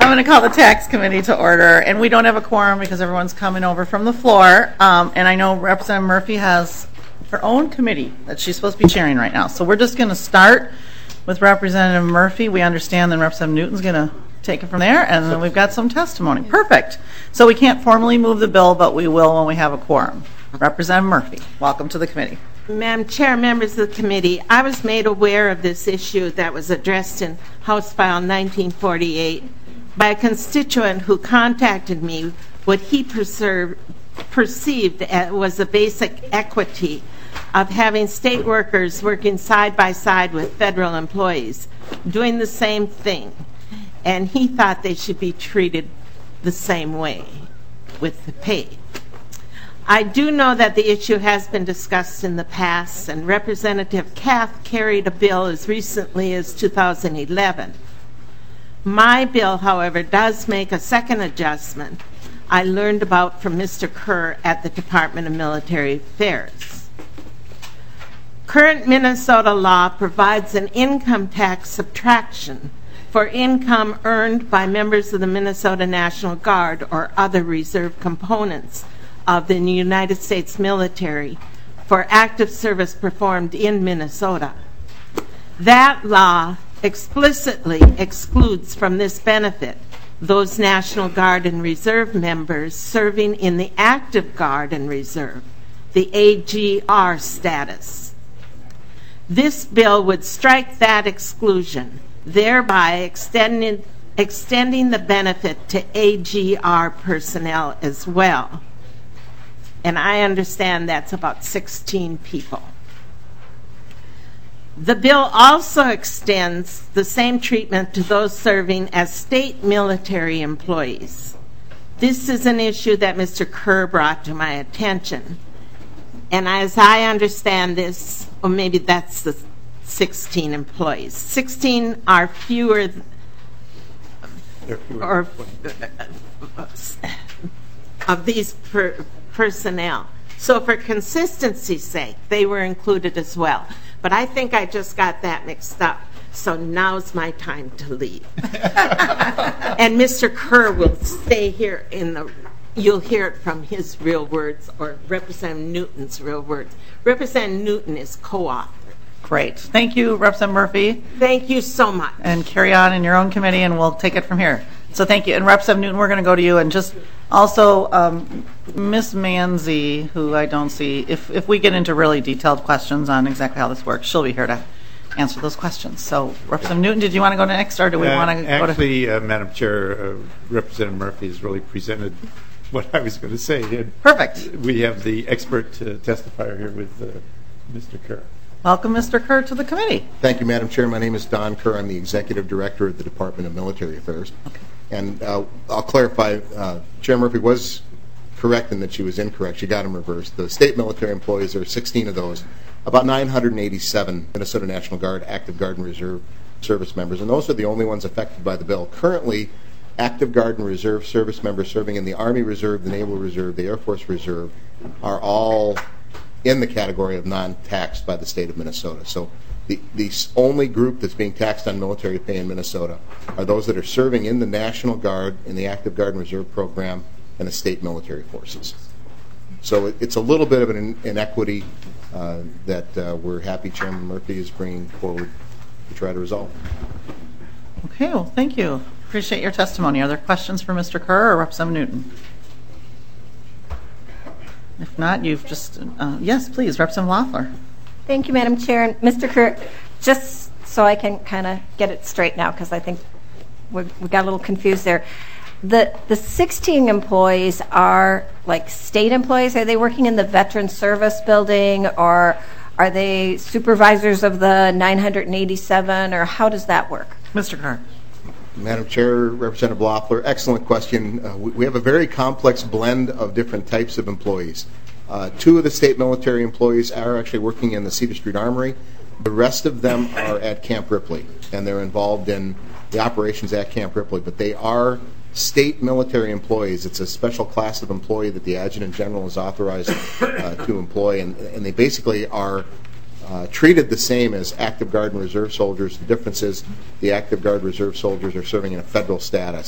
I'm going to call the tax committee to order, and we don't have a quorum because everyone's coming over from the floor. And I know Representative Murphy has her own committee that she's supposed to be chairing right now. So we're just going to start with Representative Murphy. We understand then Representative Newton's going to take it from there, and then we've got some testimony. Perfect. So we can't formally move the bill, but we will when we have a quorum. Representative Murphy, welcome to the committee. Madam Chair, members of the committee, I was made aware of this issue that was addressed in House File 1948 by a constituent who contacted me what he perceived was a basic equity of having state workers working side by side with federal employees doing the same thing. And he thought they should be treated the same way with the pay. I do know that the issue has been discussed in the past, and Representative Kath carried a bill as recently as 2011. My bill, however, does make a second adjustment I learned about from Mr. Kerr at the Department of Military Affairs. Current Minnesota law provides an income tax subtraction for income earned by members of the Minnesota National Guard or other reserve components of the United States military for active service performed in Minnesota. That law explicitly excludes from this benefit those National Guard and Reserve members serving in the active Guard and Reserve, the AGR status. This bill would strike that exclusion, thereby extending the benefit to AGR personnel as well. And I understand that's about 16 people. The bill also extends the same treatment to those serving as state military employees. This is an issue that Mr. Kerr brought to my attention. And as I understand this, or maybe that's the 16 employees. 16 are fewer of these personnel. So for consistency's sake, they were included as well. But I think I just got that mixed up. So now's my time to leave. And Mr. Kerr will stay here you'll hear it from his real words or Representative Newton's real words. Representative Newton is co-author. Great. Thank you, Representative Murphy. Thank you so much. And carry on in your own committee, and we'll take it from here. So thank you. And Representative Newton, we're going to go to you. And just also, Ms. Manzi, who I don't see, if we get into really detailed questions on exactly how this works, she'll be here to answer those questions. So Representative Newton, did you want to go next, or do we want to go to... Actually, Madam Chair, Representative Murphy has really presented what I was going to say. And perfect. We have the expert testifier here with Mr. Kerr. Welcome, Mr. Kerr, to the committee. Thank you, Madam Chair. My name is Don Kerr. I'm the Executive Director at the Department of Military Affairs. Okay. And I'll clarify, Chair Murphy was correct in that she was incorrect. She got them reversed. The state military employees, there are 16 of those, about 987 Minnesota National Guard, Active Guard, and Reserve service members, and those are the only ones affected by the bill. Currently, Active Guard and Reserve service members serving in the Army Reserve, the Naval Reserve, the Air Force Reserve are all in the category of non-taxed by the state of Minnesota. So the only group that's being taxed on military pay in Minnesota are those that are serving in the National Guard, in the Active Guard and Reserve program, and the state military forces. So it's a little bit of an inequity that we're happy Chairman Murphy is bringing forward to try to resolve. Okay, well, thank you. Appreciate your testimony. Are there questions for Mr. Kerr or Representative Newton? If not, you've just, yes, please, Representative Loeffler. Thank you, Madam Chair. And Mr. Kerr, just so I can kind of get it straight now, because I think we got a little confused there. The 16 employees are like state employees? Are they working in the Veteran Service Building, or are they supervisors of the 987, or how does that work? Mr. Kerr. Madam Chair, Representative Loeffler, excellent question. We have a very complex blend of different types of employees. 2 of the state military employees are actually working in the Cedar Street Armory. The rest of them are at Camp Ripley, and they're involved in the operations at Camp Ripley, but they are state military employees. It's a special class of employee that the Adjutant General is authorized to employ, and they basically are treated the same as Active Guard and Reserve soldiers. The difference is the Active Guard Reserve soldiers are serving in a federal status,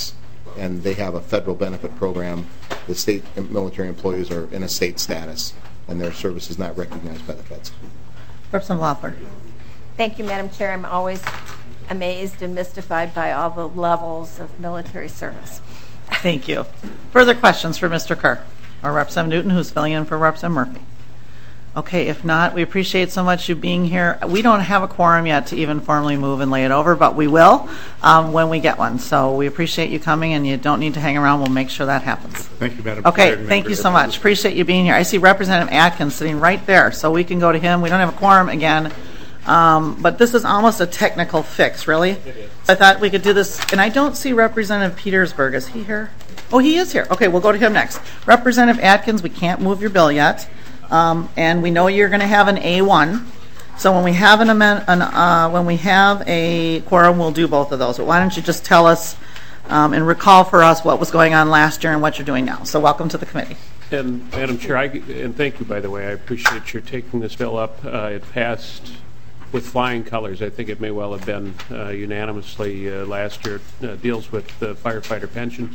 and they have a federal benefit program. The state military employees are in a state status, and their service is not recognized by the feds. Representative Loeffler. Thank you, Madam Chair. I'm always amazed and mystified by all the levels of military service. Thank you. Further questions for Mr. Kerr or Representative Newton, who's filling in for Representative Murphy? Okay, if not, we appreciate so much you being here. We don't have a quorum yet to even formally move and lay it over, but we will when we get one. So we appreciate you coming, and you don't need to hang around. We'll make sure that happens. Thank you, Madam Chair. Okay, thank you so much. Appreciate you being here. I see Representative Atkins sitting right there, so we can go to him. We don't have a quorum again, but this is almost a technical fix, really. It is. I thought we could do this, and I don't see Representative Petersburg. Is he here? Oh, he is here. Okay, we'll go to him next. Representative Atkins, we can't move your bill yet. And we know you're going to have an A1. So when we have when we have a quorum, we'll do both of those. But why don't you just tell us and recall for us what was going on last year and what you're doing now. So welcome to the committee. And Madam Chair, and thank you, by the way. I appreciate your taking this bill up. It passed with flying colors. I think it may well have been unanimously last year. It deals with the firefighter pension.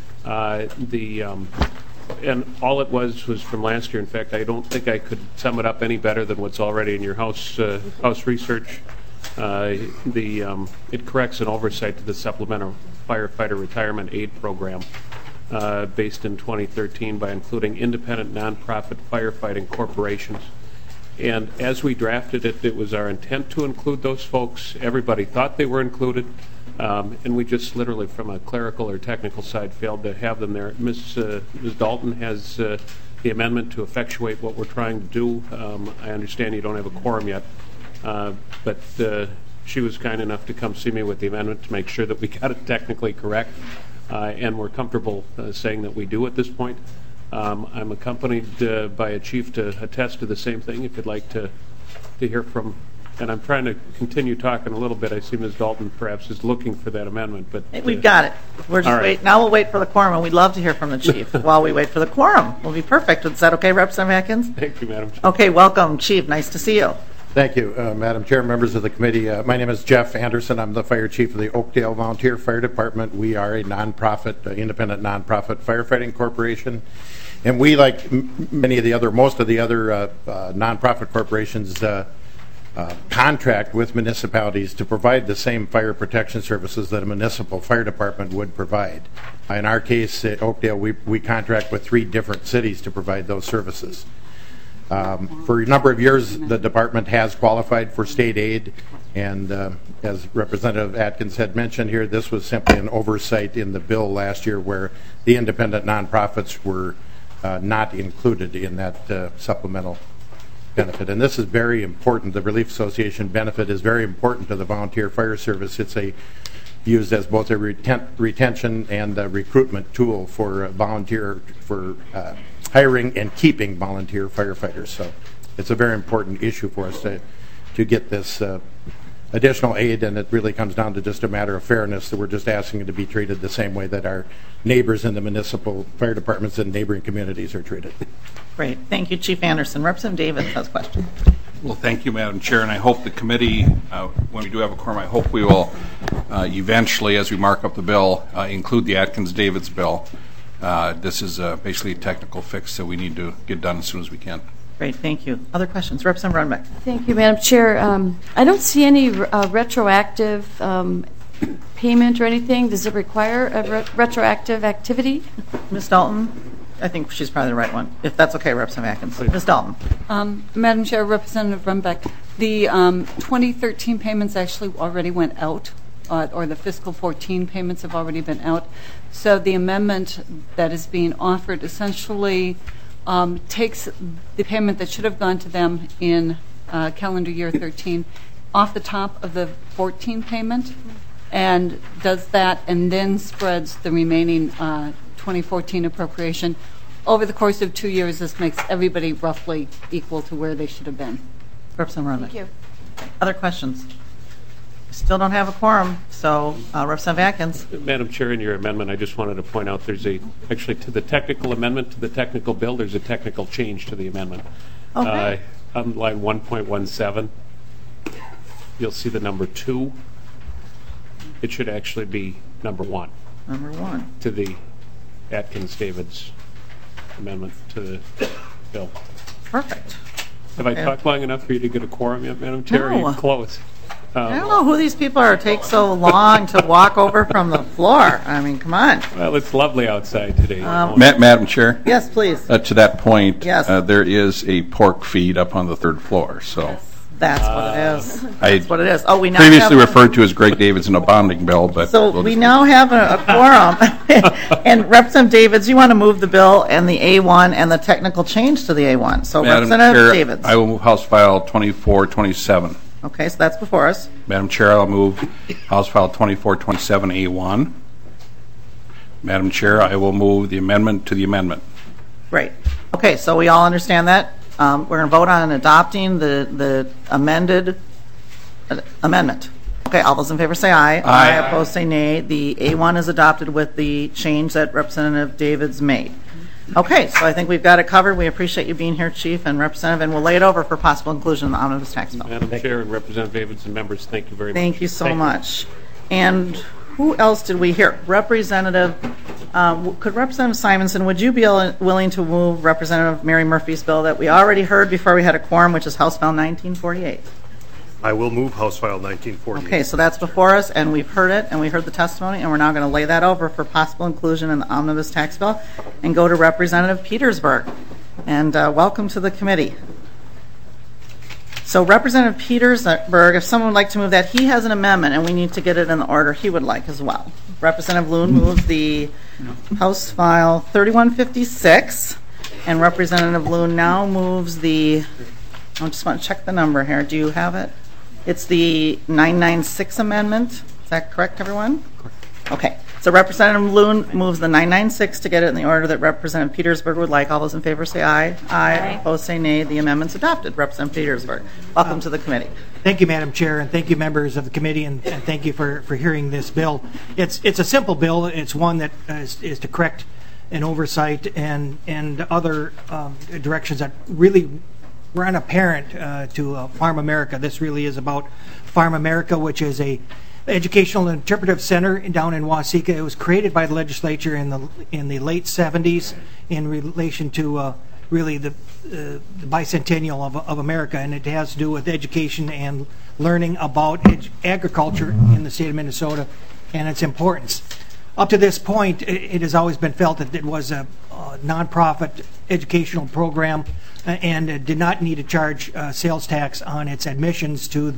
And all it was from last year. In fact, I don't think I could sum it up any better than what's already in your House research. It corrects an oversight to the Supplemental Firefighter Retirement Aid Program based in 2013 by including independent nonprofit firefighting corporations. And as we drafted it, it was our intent to include those folks. Everybody thought they were included. And we just literally, from a clerical or technical side, failed to have them there. Ms. Dalton has the amendment to effectuate what we're trying to do. I understand you don't have a quorum yet, but she was kind enough to come see me with the amendment to make sure that we got it technically correct, and we're comfortable saying that we do at this point. I'm accompanied by a chief to attest to the same thing, if you'd like to hear from. And I'm trying to continue talking a little bit. I see Ms. Dalton perhaps is looking for that amendment, but we've got it. We're just wait. Now we'll wait for the quorum, and we'd love to hear from the chief while we wait for the quorum. We'll be perfect. Is that okay, Representative Atkins? Thank you, Madam Chair. Okay, welcome, Chief. Nice to see you. Thank you, Madam Chair, members of the committee. My name is Jeff Anderson. I'm the fire chief of the Oakdale Volunteer Fire Department. We are a nonprofit, independent nonprofit firefighting corporation. And we, like most of the other nonprofit corporations, contract with municipalities to provide the same fire protection services that a municipal fire department would provide. In our case, at Oakdale, we contract with 3 different cities to provide those services. For a number of years, the department has qualified for state aid, and as Representative Atkins had mentioned here, this was simply an oversight in the bill last year where the independent nonprofits were not included in that supplemental benefit. And this is very important. The Relief Association benefit is very important to the volunteer fire service. It's used as both a retention and a recruitment tool for hiring and keeping volunteer firefighters. So it's a very important issue for us to get this additional aid, and it really comes down to just a matter of fairness that we're just asking it to be treated the same way that our neighbors in the municipal fire departments and neighboring communities are treated. Great. Thank you, Chief Anderson. Representative Davis has a question. Well, thank you, Madam Chair, and I hope the committee, when we do have a quorum, I hope we will eventually, as we mark up the bill, include the Atkins-Davids bill. This is basically a technical fix that we need to get done as soon as we can. Great, thank you. Other questions? Representative Runbeck. Thank you, Madam Chair. I don't see any retroactive payment or anything. Does it require a retroactive activity? Ms. Dalton? I think she's probably the right one. If that's okay, Representative Atkins. Please. Ms. Dalton. Madam Chair, Representative Runbeck, the 2013 payments actually already went out, or the fiscal 14 payments have already been out. So the amendment that is being offered essentially takes the payment that should have gone to them in calendar year 13 off the top of the 14 payment and does that, and then spreads the remaining 2014 appropriation over the course of 2 years. This makes everybody roughly equal to where they should have been. Representative Runbeck. Thank you. Other questions? Still don't have a quorum, so Representative Atkins. Madam Chair, in your amendment, I just wanted to point out there's actually to the technical amendment, to the technical bill, there's a technical change to the amendment. Okay. On line 1.17, you'll see the number 2. It should actually be number 1. Number 1. to the Atkins-Davids amendment to the bill. Perfect. Have I talked long enough for you to get a quorum yet, Madam Chair? No. Are you close? I don't know who these people are. It takes so long to walk over from the floor. I mean, come on. Well, it's lovely outside today. Madam Chair? Yes, please. To that point, Yes. there is a pork feed up on the 3rd floor, so. That's what it is. I That's what it is. Oh, we now previously have, referred to as Greg Davidson, a bonding bill, but. So we'll we just- now have a quorum. And Representative Davids, you want to move the bill and the A1 and the technical change to the A1. So Madam Representative Chair, Davids. I will move House File 2427. Okay, so that's before us. Madam Chair, I'll move House File 2427A1. Madam Chair, I will move the amendment to the amendment. Great. Okay, so we all understand that. We're going to vote on adopting the amended amendment. Okay, all those in favor say aye. Aye. Opposed say nay. The A1 is adopted with the change that Representative Davids made. Okay, so I think we've got it covered. We appreciate you being here, Chief and Representative, and we'll lay it over for possible inclusion in the omnibus tax bill. Madam Chair and Representative Davids and members, thank you very much. Thank you so much. And who else did we hear? Representative, could Representative Simonson, would you be willing to move Representative Mary Murphy's bill that we already heard before we had a quorum, which is House File 1948? I will move House File 1948. Okay, so that's before us, and we've heard it, and we heard the testimony, and we're now going to lay that over for possible inclusion in the omnibus tax bill and go to Representative Petersburg. And welcome to the committee. So Representative Petersburg, if someone would like to move that, he has an amendment, and we need to get it in the order he would like as well. Representative Loon moves the House File 3156, and Representative Loon now moves the, I just want to check the number here. Do you have it? It's the 996 amendment. Is that correct, everyone? Okay. So Representative Loon moves the 996 to get it in the order that Representative Petersburg would like. All those in favor say aye. Aye. Opposed say nay. The amendment's adopted. Representative Petersburg, welcome to the committee. Thank you, Madam Chair, and thank you, members of the committee, and thank you for hearing this bill. It's a simple bill. It's one that is to correct an oversight and other directions that really were unapparent to Farm America. This really is about Farm America, which is a educational and interpretive center down in Waseca. It was created by the legislature in the late 70s in relation to really the bicentennial of America, and it has to do with education and learning about agriculture in the state of Minnesota and its importance. Up to this point, it has always been felt that it was a nonprofit educational program and did not need to charge sales tax on its admissions to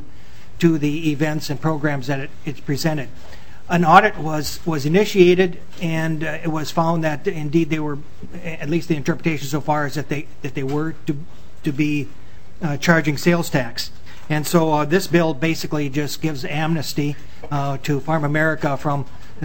the events and programs that it presented. An audit was initiated, and it was found that indeed they were, at least the interpretation so far is that they were to be charging sales tax. And so this bill basically just gives amnesty to Farm America from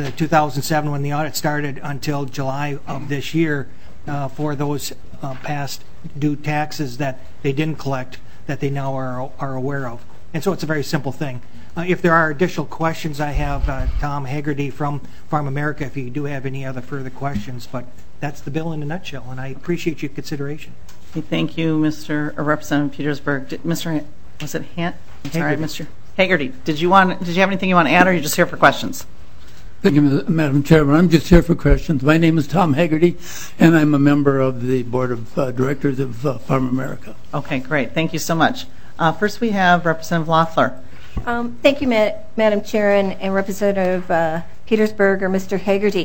2007 when the audit started until July of this year for those past due taxes that they didn't collect that they now are aware of. And so it's a very simple thing. If there are additional questions, I have Tom Haggerty from Farm America if you do have any other further questions. But that's the bill in a nutshell, and I appreciate your consideration. Thank you, Representative Petersburg. Was it Hant? I'm sorry, Mr. Haggerty. Did you have anything you want to add, or are you just here for questions? Thank you, Madam Chairman. I'm just here for questions. My name is Tom Haggerty, and I'm a member of the Board of Directors of Farm America. Okay, great. Thank you so much. First, we have Representative Loeffler. Thank you, Madam Chair and Representative Petersburg or Mr. Haggerty.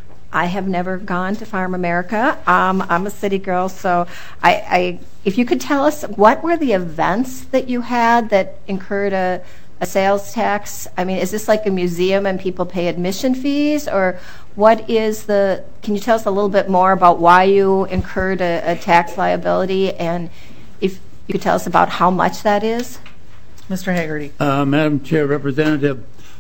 I have never gone to Farm America. I'm a city girl, so if you could tell us what were the events that you had that incurred a sales tax? I mean, is this like a museum and people pay admission fees, or what is can you tell us a little bit more about why you incurred a tax liability, and if you could tell us about how much that is? Mr. Haggerty. Madam Chair, Representative,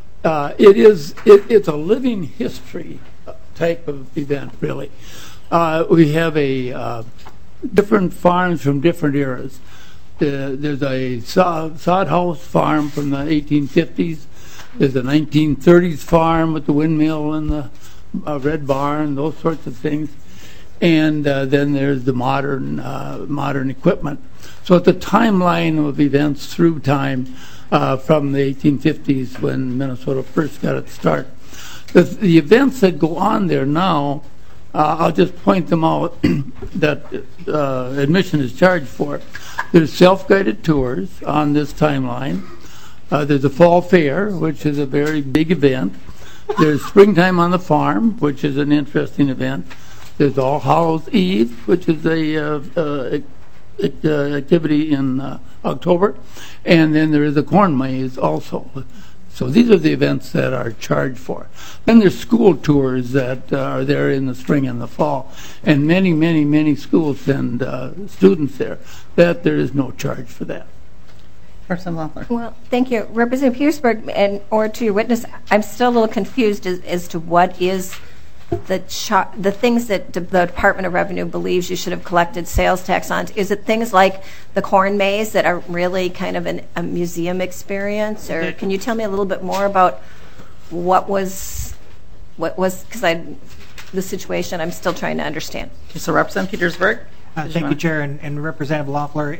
it's a living history type of event, really. We have different farms from different eras. There's a sod house farm from the 1850s. There's a 1930s farm with the windmill and the red barn, those sorts of things. And then there's the modern equipment. So it's a timeline of events through time from the 1850s when Minnesota first got its start. The events that go on there now, I'll just point them out that admission is charged for. There's self-guided tours on this timeline. There's a fall fair, which is a very big event. There's Springtime on the Farm, which is an interesting event. There's All Hallows Eve, which is a activity in October. And then there is a corn maze also. So these are the events that are charged for. Then there's school tours that are there in the spring and the fall. And many, many, many schools send students there. That there is no charge for that. Representative Loeffler. Well, thank you. Representative Petersburg, and or to your witness, I'm still a little confused as to what is the things that the Department of Revenue believes you should have collected sales tax on. Is it things like the corn maze that are really kind of a museum experience? Or can you tell me a little bit more about what was, because the situation I'm still trying to understand. So Representative Petersburg. Thank you, Chair, and Representative Loeffler.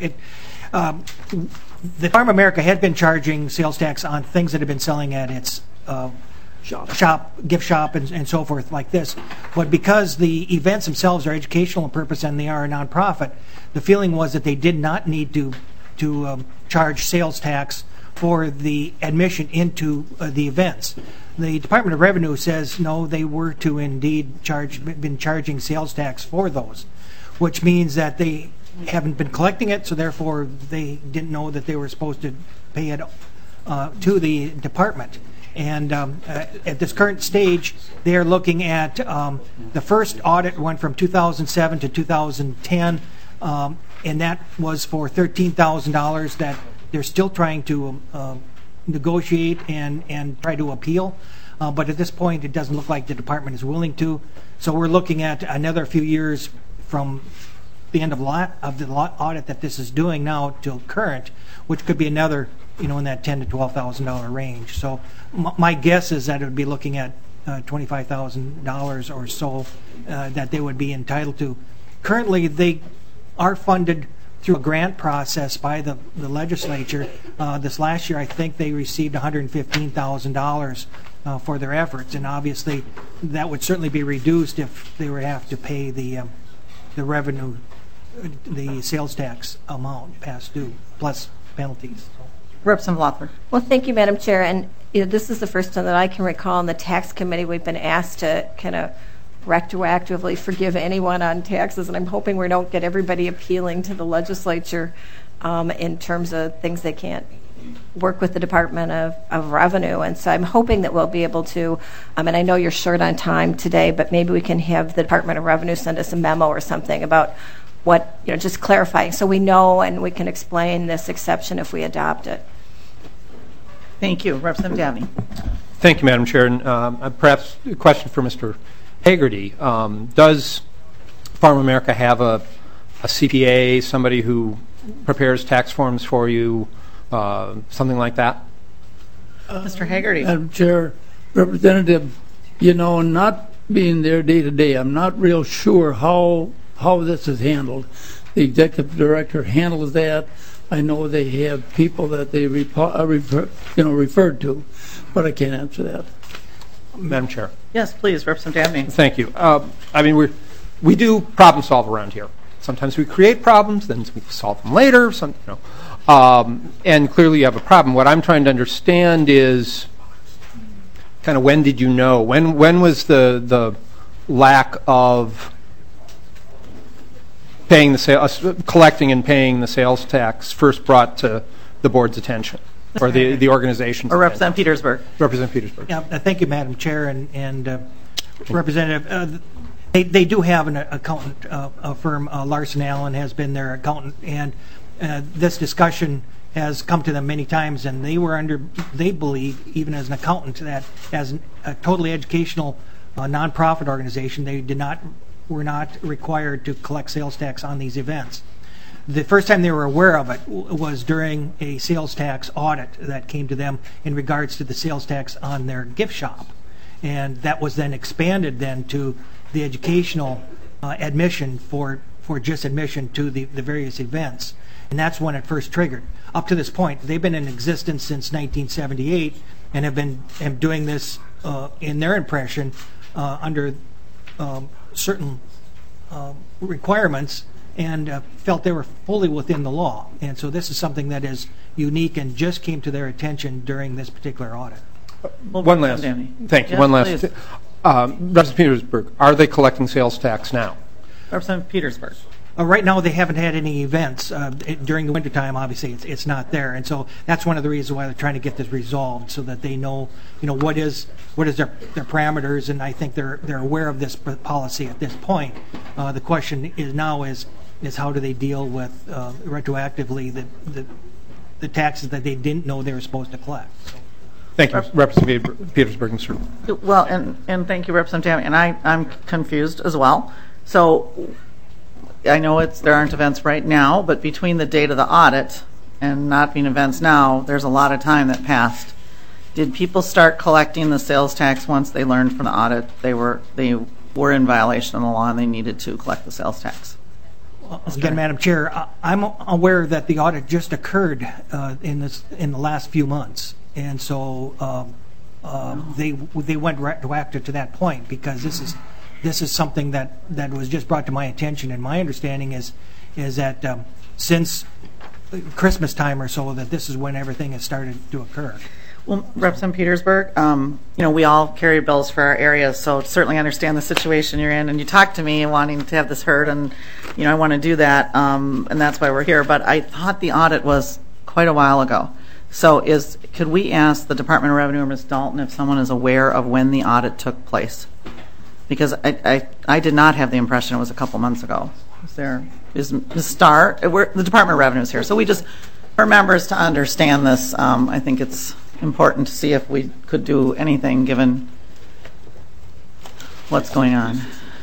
The Farm America had been charging sales tax on things that have been selling at its gift shop, and so forth like this. But because the events themselves are educational in purpose and they are a nonprofit, the feeling was that they did not need to charge sales tax for the admission into the events. The Department of Revenue says no, they were to indeed been charging sales tax for those, which means that they haven't been collecting it, so therefore they didn't know that they were supposed to pay it to the department. And at this current stage, they are looking at the first audit went from 2007 to 2010, and that was for $13,000 that they're still trying to negotiate and try to appeal. But at this point, it doesn't look like the department is willing to. So we're looking at another few years from the end of the audit that this is doing now till current, which could be another, in that $10,000 to $12,000 range. So my guess is that it would be looking at $25,000 or so that they would be entitled to. Currently, they are funded through a grant process by the legislature. This last year, I think they received $115,000 for their efforts, and obviously that would certainly be reduced if they were to have to pay the revenue, the sales tax amount past due, plus penalties. Representative Loeffler. Well, thank you, Madam Chair. And this is the first time that I can recall in the tax committee we've been asked to kind of retroactively forgive anyone on taxes, and I'm hoping we don't get everybody appealing to the legislature in terms of things they can't work with the Department of Revenue. And so I'm hoping that we'll be able to, and I know you're short on time today, but maybe we can have the Department of Revenue send us a memo or something about what, just clarifying so we know and we can explain this exception if we adopt it. Thank you. Representative Dabney. Thank you, Madam Chair. And perhaps a question for Mr. Hagerty. Does Farm America have a CPA, somebody who prepares tax forms for you, something like that? Mr. Hagerty. Madam Chair, Representative, not being there day to day, I'm not real sure how this is handled. The executive director handles that. I know they have people that they referred to, but I can't answer that. Madam Chair. Yes, please, Representative Dabney. Thank you. We do problem solve around here. Sometimes we create problems, then we solve them later. And clearly you have a problem. What I'm trying to understand is kind of when did you know? When was the lack of paying the collecting and paying the sales tax first brought to the board's attention, or the organization's or Representative Petersburg? Representative Petersburg. Yeah, thank you, Madam Chair, and Representative. They do have an accountant firm. Larson Allen has been their accountant, and this discussion has come to them many times, and they believe, even as an accountant, that as a totally educational nonprofit organization, they were not required to collect sales tax on these events. The first time they were aware of it was during a sales tax audit that came to them in regards to the sales tax on their gift shop. And that was then expanded then to the educational admission for just admission to the various events. And that's when it first triggered. Up to this point, they've been in existence since 1978 and have been doing this in their impression, under certain requirements, and felt they were fully within the law. And so this is something that is unique and just came to their attention during this particular audit. One last, thank you. Yes, One last, please. Representative Petersburg, are they collecting sales tax now? Representative Petersburg. Right now, they haven't had any events. During the wintertime, obviously, it's not there. And so that's one of the reasons why they're trying to get this resolved, so that they know, what is their parameters, and I think they're aware of this policy at this point. The question is how do they deal with retroactively the taxes that they didn't know they were supposed to collect. So. Thank you, Representative Petersburg. Sir. Well, and thank you, Representative Tammy. And I'm confused as well. So I know there aren't events right now, but between the date of the audit and not being events now, there's a lot of time that passed. Did people start collecting the sales tax once they learned from the audit they were in violation of the law and they needed to collect the sales tax? Again, Madam Chair, I'm aware that the audit just occurred in the last few months, and so they went retroactive to that point, because this is something that was just brought to my attention, and my understanding is that since Christmas time or so, that this is when everything has started to occur. Well, Representative Petersburg, we all carry bills for our areas, so certainly understand the situation you're in. And you talked to me wanting to have this heard, and I want to do that, and that's why we're here. But I thought the audit was quite a while ago. So could we ask the Department of Revenue or Ms. Dalton if someone is aware of when the audit took place? Because I did not have the impression it was a couple months ago. Is Ms. Starr? The Department of Revenue is here, so we just, for members to understand this, I think it's important to see if we could do anything given what's going on.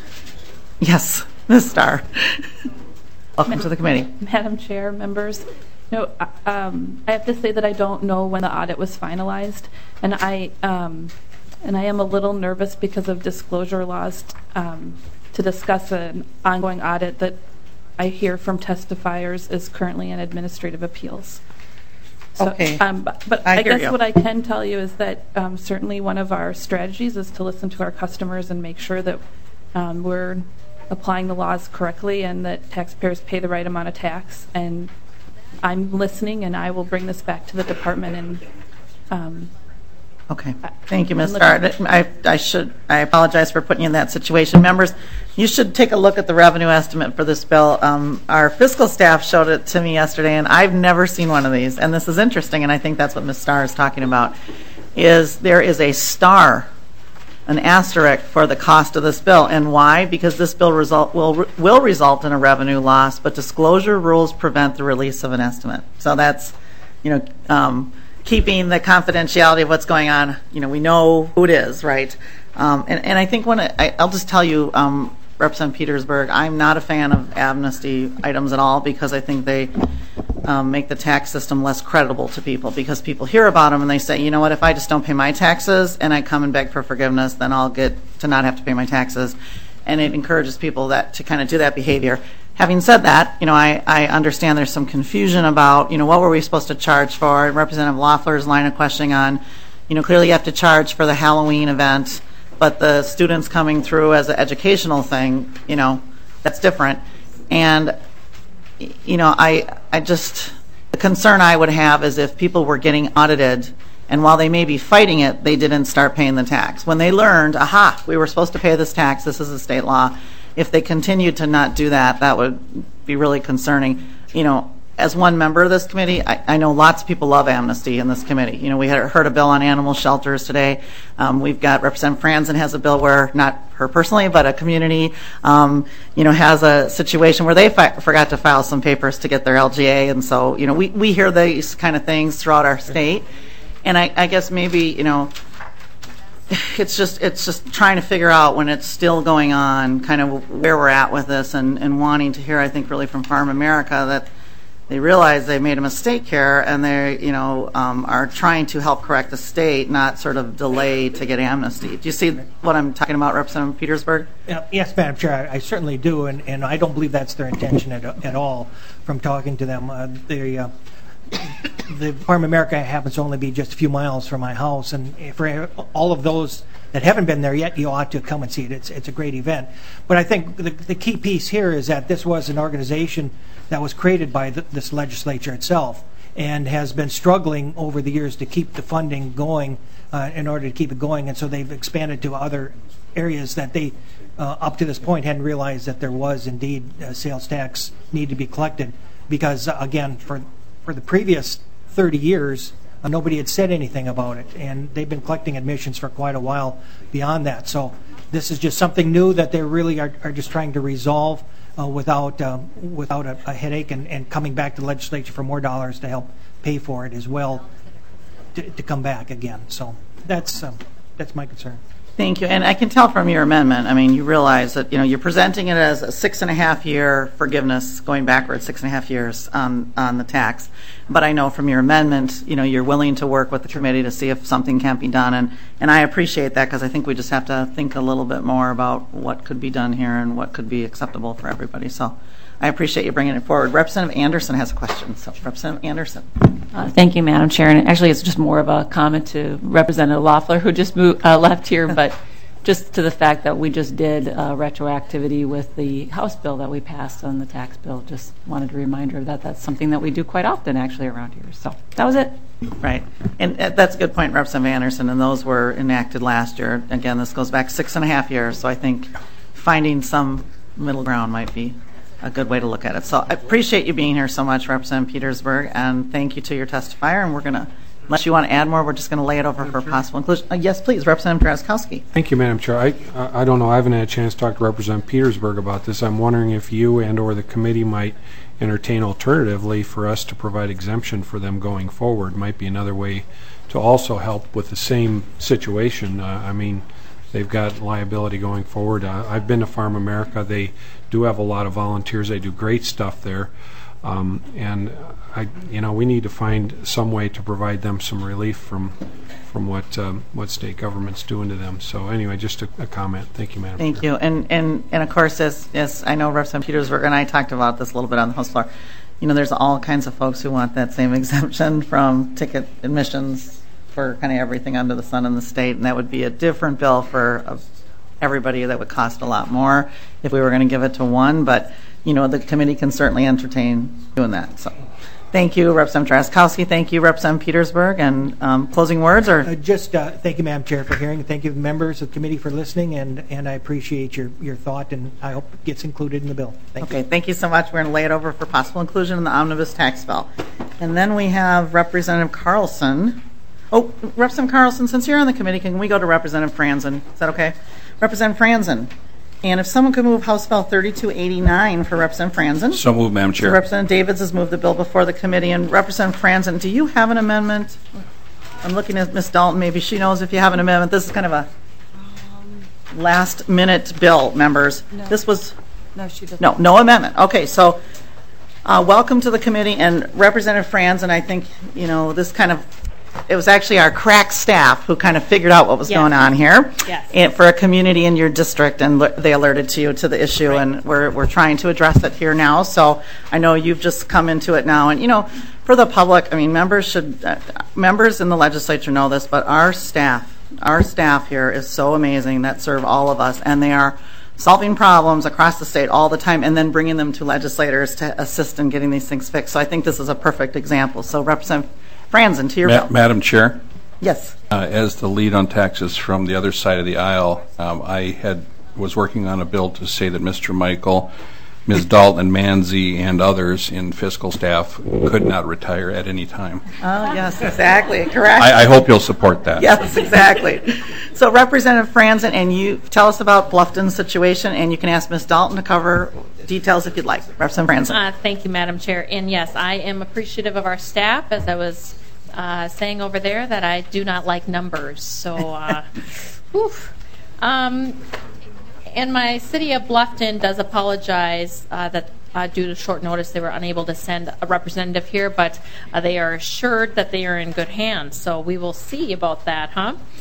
Yes, Ms. Starr. Welcome to the committee. Madam Chair, members, I have to say that I don't know when the audit was finalized, and I am a little nervous because of disclosure laws to discuss an ongoing audit that I hear from testifiers is currently in administrative appeals. So, okay. But I guess what I can tell you is that certainly one of our strategies is to listen to our customers and make sure that we're applying the laws correctly and that taxpayers pay the right amount of tax. And I'm listening, and I will bring this back to the department. And okay. Thank you, Ms. Starr. I apologize for putting you in that situation. Members, you should take a look at the revenue estimate for this bill. Our fiscal staff showed it to me yesterday, and I've never seen one of these. And this is interesting, and I think that's what Ms. Starr is talking about, is there is a star, an asterisk for the cost of this bill. And why? Because this bill will result in a revenue loss, but disclosure rules prevent the release of an estimate. So that's, keeping the confidentiality of what's going on. We know who it is, right? And I think I'll just tell you, Representative Petersburg, I'm not a fan of amnesty items at all, because I think they make the tax system less credible to people, because people hear about them and they say, you know what, if I just don't pay my taxes and I come and beg for forgiveness, then I'll get to not have to pay my taxes. And it encourages people to kind of do that behavior. Having said that, I understand there's some confusion about, what were we supposed to charge for? Representative Loeffler's line of questioning on, clearly you have to charge for the Halloween event, but the students coming through as an educational thing, that's different. And, the concern I would have is if people were getting audited, and while they may be fighting it, they didn't start paying the tax. When they learned, we were supposed to pay this tax, this is a state law, if they continued to not do that, that would be really concerning. As one member of this committee, I know lots of people love amnesty in this committee. We heard a bill on animal shelters today. We've got Representative Franzen has a bill where, not her personally, but a community, has a situation where they forgot to file some papers to get their LGA. And so, we hear these kind of things throughout our state. And I guess maybe, it's just trying to figure out when it's still going on, kind of where we're at with this, and wanting to hear, I think, really from Farm America that they realize they made a mistake here, and they, are trying to help correct the state, not sort of delay to get amnesty. Do you see what I'm talking about, Representative Petersburg? Yes, Madam Chair, I certainly do, and I don't believe that's their intention at all from talking to them. The Farm America happens to only be just a few miles from my house, and for all of those that haven't been there yet, you ought to come and see it. It's a great event. But I think the key piece here is that this was an organization that was created by this legislature itself and has been struggling over the years to keep the funding going in order to keep it going. And so they've expanded to other areas that they, up to this point, hadn't realized that there was indeed sales tax need to be collected. Because, again, for the previous 30 years, nobody had said anything about it. And they've been collecting admissions for quite a while beyond that. So this is just something new that they really are just trying to resolve without a headache and coming back to the legislature for more dollars to help pay for it as well to come back again. So that's my concern. Thank you. And I can tell from your amendment, I mean, you realize that, you're presenting it as a 6.5-year forgiveness going backwards, 6.5 years on the tax. But I know from your amendment, you're willing to work with the committee to see if something can be done. And I appreciate that because I think we just have to think a little bit more about what could be done here and what could be acceptable for everybody. So I appreciate you bringing it forward. Representative Anderson has a question. So Representative Anderson. Thank you, Madam Chair. And actually, it's just more of a comment to Representative Loeffler, who just left here, but just to the fact that we just did retroactivity with the House bill that we passed on the tax bill. Just wanted a reminder that that's something that we do quite often, actually, around here. So that was it. Right. And that's a good point, Representative Anderson, and those were enacted last year. Again, this goes back 6.5 years, so I think finding some middle ground might be a good way to look at it. So I appreciate you being here so much, Representative Petersburg, and thank you to your testifier. And we're going to, unless you want to add more, we're just going to lay it over for possible inclusion. Yes, please, Representative Drazkowski. Thank you, Madam Chair. I don't know. I haven't had a chance to talk to Representative Petersburg about this. I'm wondering if you and or the committee might entertain alternatively for us to provide exemption for them going forward. Might be another way to also help with the same situation. I mean, they've got liability going forward. I've been to Farm America. They do have a lot of volunteers. They do great stuff there. And we need to find some way to provide them some relief from what state government's doing to them. So anyway, just a comment. Thank you, Madam Chair. Thank you. And of course, as I know Representative Petersburg and I talked about this a little bit on the House floor, there's all kinds of folks who want that same exemption from ticket admissions for kind of everything under the sun in the state, and that would be a different bill for everybody. That would cost a lot more if we were going to give it to one, but the committee can certainly entertain doing that. So thank you, Representative Drazkowski. Thank you, Representative Petersburg. And closing words? Or thank you, Madam Chair, for hearing. Thank you, members of the committee, for listening, and I appreciate your thought, and I hope it gets included in the bill. Thank you. Thank you so much. We're going to lay it over for possible inclusion in the omnibus tax bill. And then we have Representative Carlson. Oh, Representative Carlson, since you're on the committee, can we go to Representative Franzen? Is that okay? Representative Franzen. And if someone could move House Bill 3289 for Representative Franzen. So moved, Madam Chair. So Representative Davids has moved the bill before the committee. And Representative Franzen, do you have an amendment? I'm looking at Ms. Dalton. Maybe she knows if you have an amendment. This is kind of a last-minute bill, members. No. This was... No, she doesn't. No amendment. Okay, so welcome to the committee. And Representative Franzen, I think, this kind of... It was actually our crack staff who kind of figured out what was going on here for a community in your district, and they alerted you to the issue, and we're trying to address it here now. So I know you've just come into it now, and for the public, I mean, members in the legislature know this, but our staff here is so amazing that serve all of us, and they are solving problems across the state all the time and then bringing them to legislators to assist in getting these things fixed. So I think this is a perfect example. So Representative Franzen, to your bill. Madam Chair? Yes. As the lead on taxes from the other side of the aisle, I was working on a bill to say that Mr. Michael, Ms. Dalton, Manzi, and others in fiscal staff could not retire at any time. Oh, yes, exactly. Correct. I hope you'll support that. Yes, exactly. So Representative Franzen, and you tell us about Bluffton's situation, and you can ask Ms. Dalton to cover details if you'd like. Representative Franzen. Thank you, Madam Chair. And yes, I am appreciative of our staff, as I was saying over there, that I do not like numbers. So, and my city of Bluffton does apologize that due to short notice they were unable to send a representative here, but they are assured that they are in good hands. So we will see about that,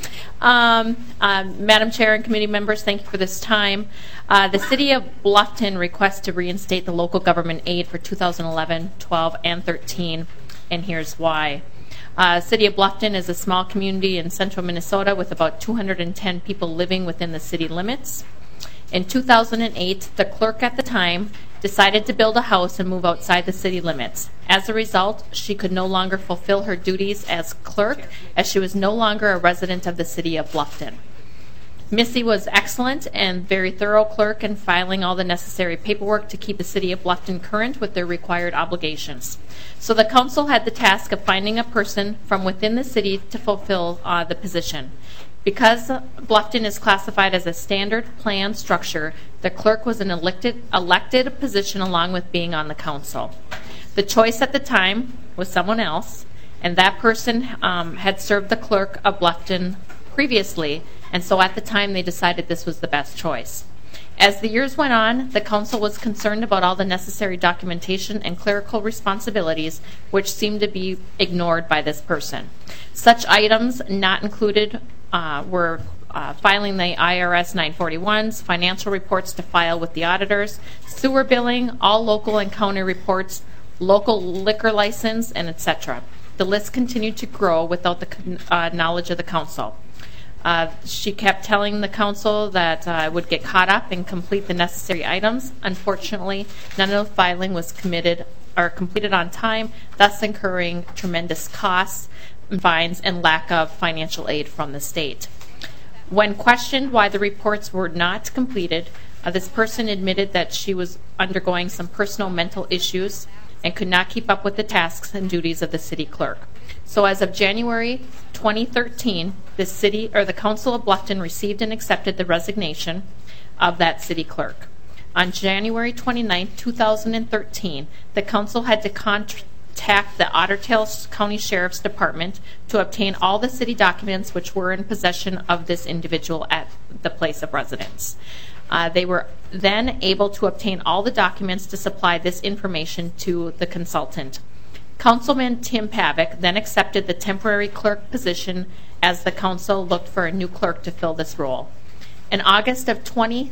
Madam Chair and committee members, thank you for this time. The city of Bluffton requests to reinstate the local government aid for 2011, 12, and 13, and here's why. City of Bluffton is a small community in central Minnesota with about 210 people living within the city limits. In 2008, the clerk at the time decided to build a house and move outside the city limits. As a result, she could no longer fulfill her duties as clerk, as she was no longer a resident of the City of Bluffton. Missy was excellent and very thorough clerk in filing all the necessary paperwork to keep the City of Bluffton current with their required obligations. So the council had the task of finding a person from within the city to fulfill the position. Because Bluffton is classified as a standard plan structure, the clerk was an elected position along with being on the council. The choice at the time was someone else, and that person had served the clerk of Bluffton previously, and so at the time they decided this was the best choice. As the years went on, the council was concerned about all the necessary documentation and clerical responsibilities which seemed to be ignored by this person. Such items not included were filing the IRS 941s, financial reports to file with the auditors, sewer billing, all local and county reports, local liquor license, and etc. The list continued to grow without the knowledge of the council. She kept telling the council that I would get caught up and complete the necessary items. Unfortunately, none of the filing was completed on time, thus incurring tremendous costs, fines, and lack of financial aid from the state. When questioned why the reports were not completed, this person admitted that she was undergoing some personal mental issues and could not keep up with the tasks and duties of the city clerk. So as of January 2013, the Council of Bluffton received and accepted the resignation of that city clerk. On January 29, 2013, the council had to contact the Otter Tail County Sheriff's Department to obtain all the city documents which were in possession of this individual at the place of residence. They were then able to obtain all the documents to supply this information to the consultant. Councilman Tim Pavick then accepted the temporary clerk position as the council looked for a new clerk to fill this role. In August of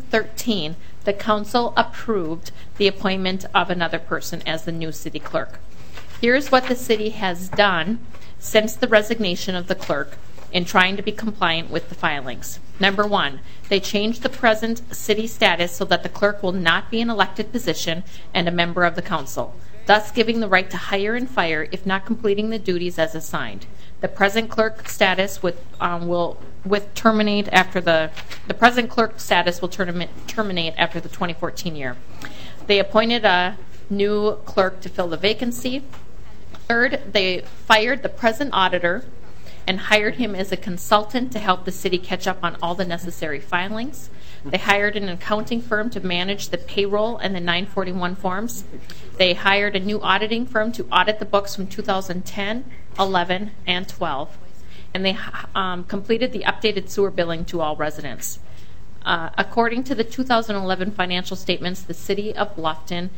2013, the council approved the appointment of another person as the new city clerk. Here's what the city has done since the resignation of the clerk in trying to be compliant with the filings. Number one, they changed the present city status so that the clerk will not be an elected position and a member of the council, thus giving the right to hire and fire if not completing the duties as assigned. The present clerk status will terminate after the present clerk status will terminate after the 2014 year. They appointed a new clerk to fill the vacancy. Third, they fired the present auditor and hired him as a consultant to help the city catch up on all the necessary filings. They hired an accounting firm to manage the payroll and the 941 forms. They hired a new auditing firm to audit the books from 2010, 11, and 12. And they completed the updated sewer billing to all residents. According to the 2011 financial statements, the city of Bluffton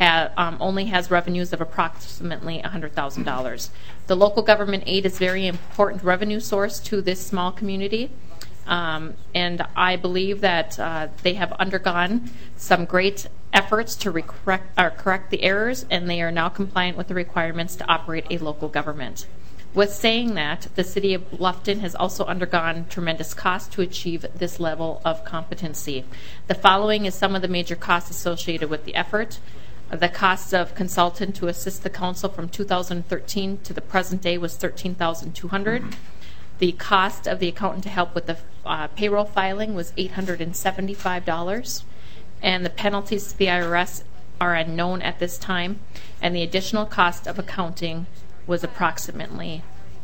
only has revenues of approximately $100,000. The local government aid is a very important revenue source to this small community. And I believe that they have undergone some great efforts to correct the errors, and they are now compliant with the requirements to operate a local government. With saying that, the city of Bluffton has also undergone tremendous costs to achieve this level of competency. The following is some of the major costs associated with the effort. The cost of consultant to assist the council from 2013 to the present day was $13,200. The cost of the accountant to help with the payroll filing was $875. And the penalties to the IRS are unknown at this time. And the additional cost of accounting was approximately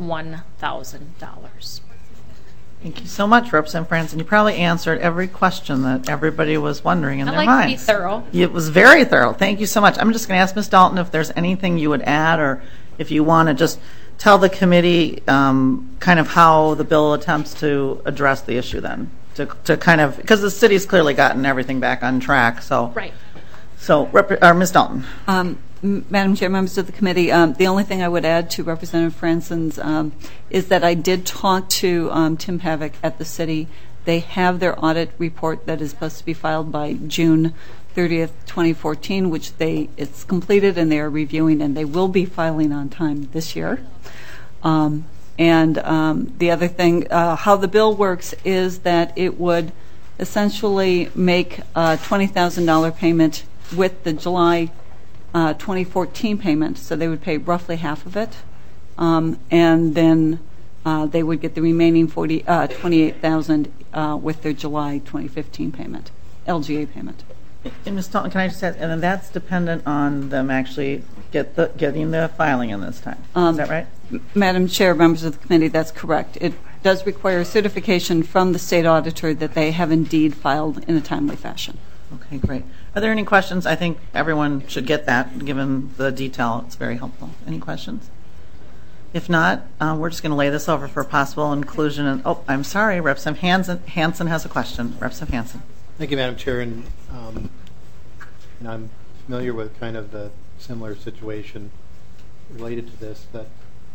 $1,000. Thank you so much, Representative Franson. You probably answered every question that everybody was wondering in their minds. I like to be thorough. It was very thorough. Thank you so much. I'm just going to ask Ms. Dalton if there's anything you would add, or if you want to just tell the committee kind of how the bill attempts to address the issue then, to kind of, because the city's clearly gotten everything back on track. So, right. So, Ms. Dalton. Madam Chair, members of the committee, the only thing I would add to Representative Franson's is that I did talk to Tim Pavick at the city. They have their audit report that is supposed to be filed by June 30th, 2014, which it's completed and they are reviewing, and they will be filing on time this year. And the other thing, how the bill works is that it would essentially make a $20,000 payment with the July 2014 payment, so they would pay roughly half of it, and then they would get the remaining $28,000 with their July 2015 payment, LGA payment. And Ms. Dalton, can I just add, and then that's dependent on them actually getting the filing in this time. Is that right? Madam Chair, members of the committee, that's correct. It does require certification from the state auditor that they have indeed filed in a timely fashion. Okay, great. Are there any questions? I think everyone should get that, given the detail. It's very helpful. Any questions? If not, we're just going to lay this over for possible inclusion. And I'm sorry, Representative Hansen has a question. Representative Hansen. Thank you, Madam Chair. And I'm familiar with kind of the similar situation related to this, but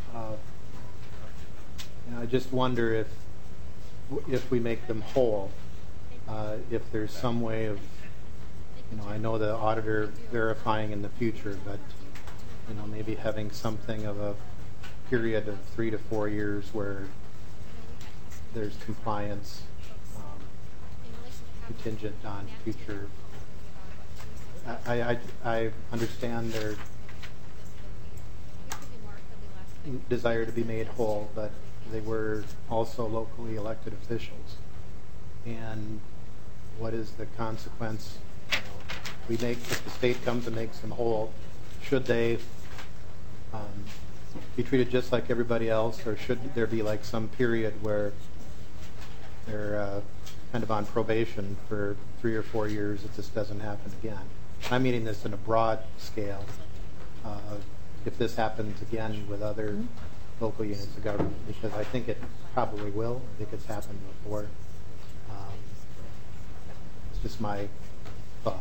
I just wonder if we make them whole, if there's some way of, I know the auditor verifying in the future, but maybe having something of a period of 3 to 4 years where there's compliance contingent on future. I understand their desire to be made whole, but they were also locally elected officials. And what is the consequence? If the state comes and makes them whole, should they be treated just like everybody else, or should there be like some period where they're kind of on probation for 3 or 4 years if this doesn't happen again? I'm meaning this in a broad scale. If this happens again with other local units of government, because I think it probably will. I think it's happened before. It's just my thought.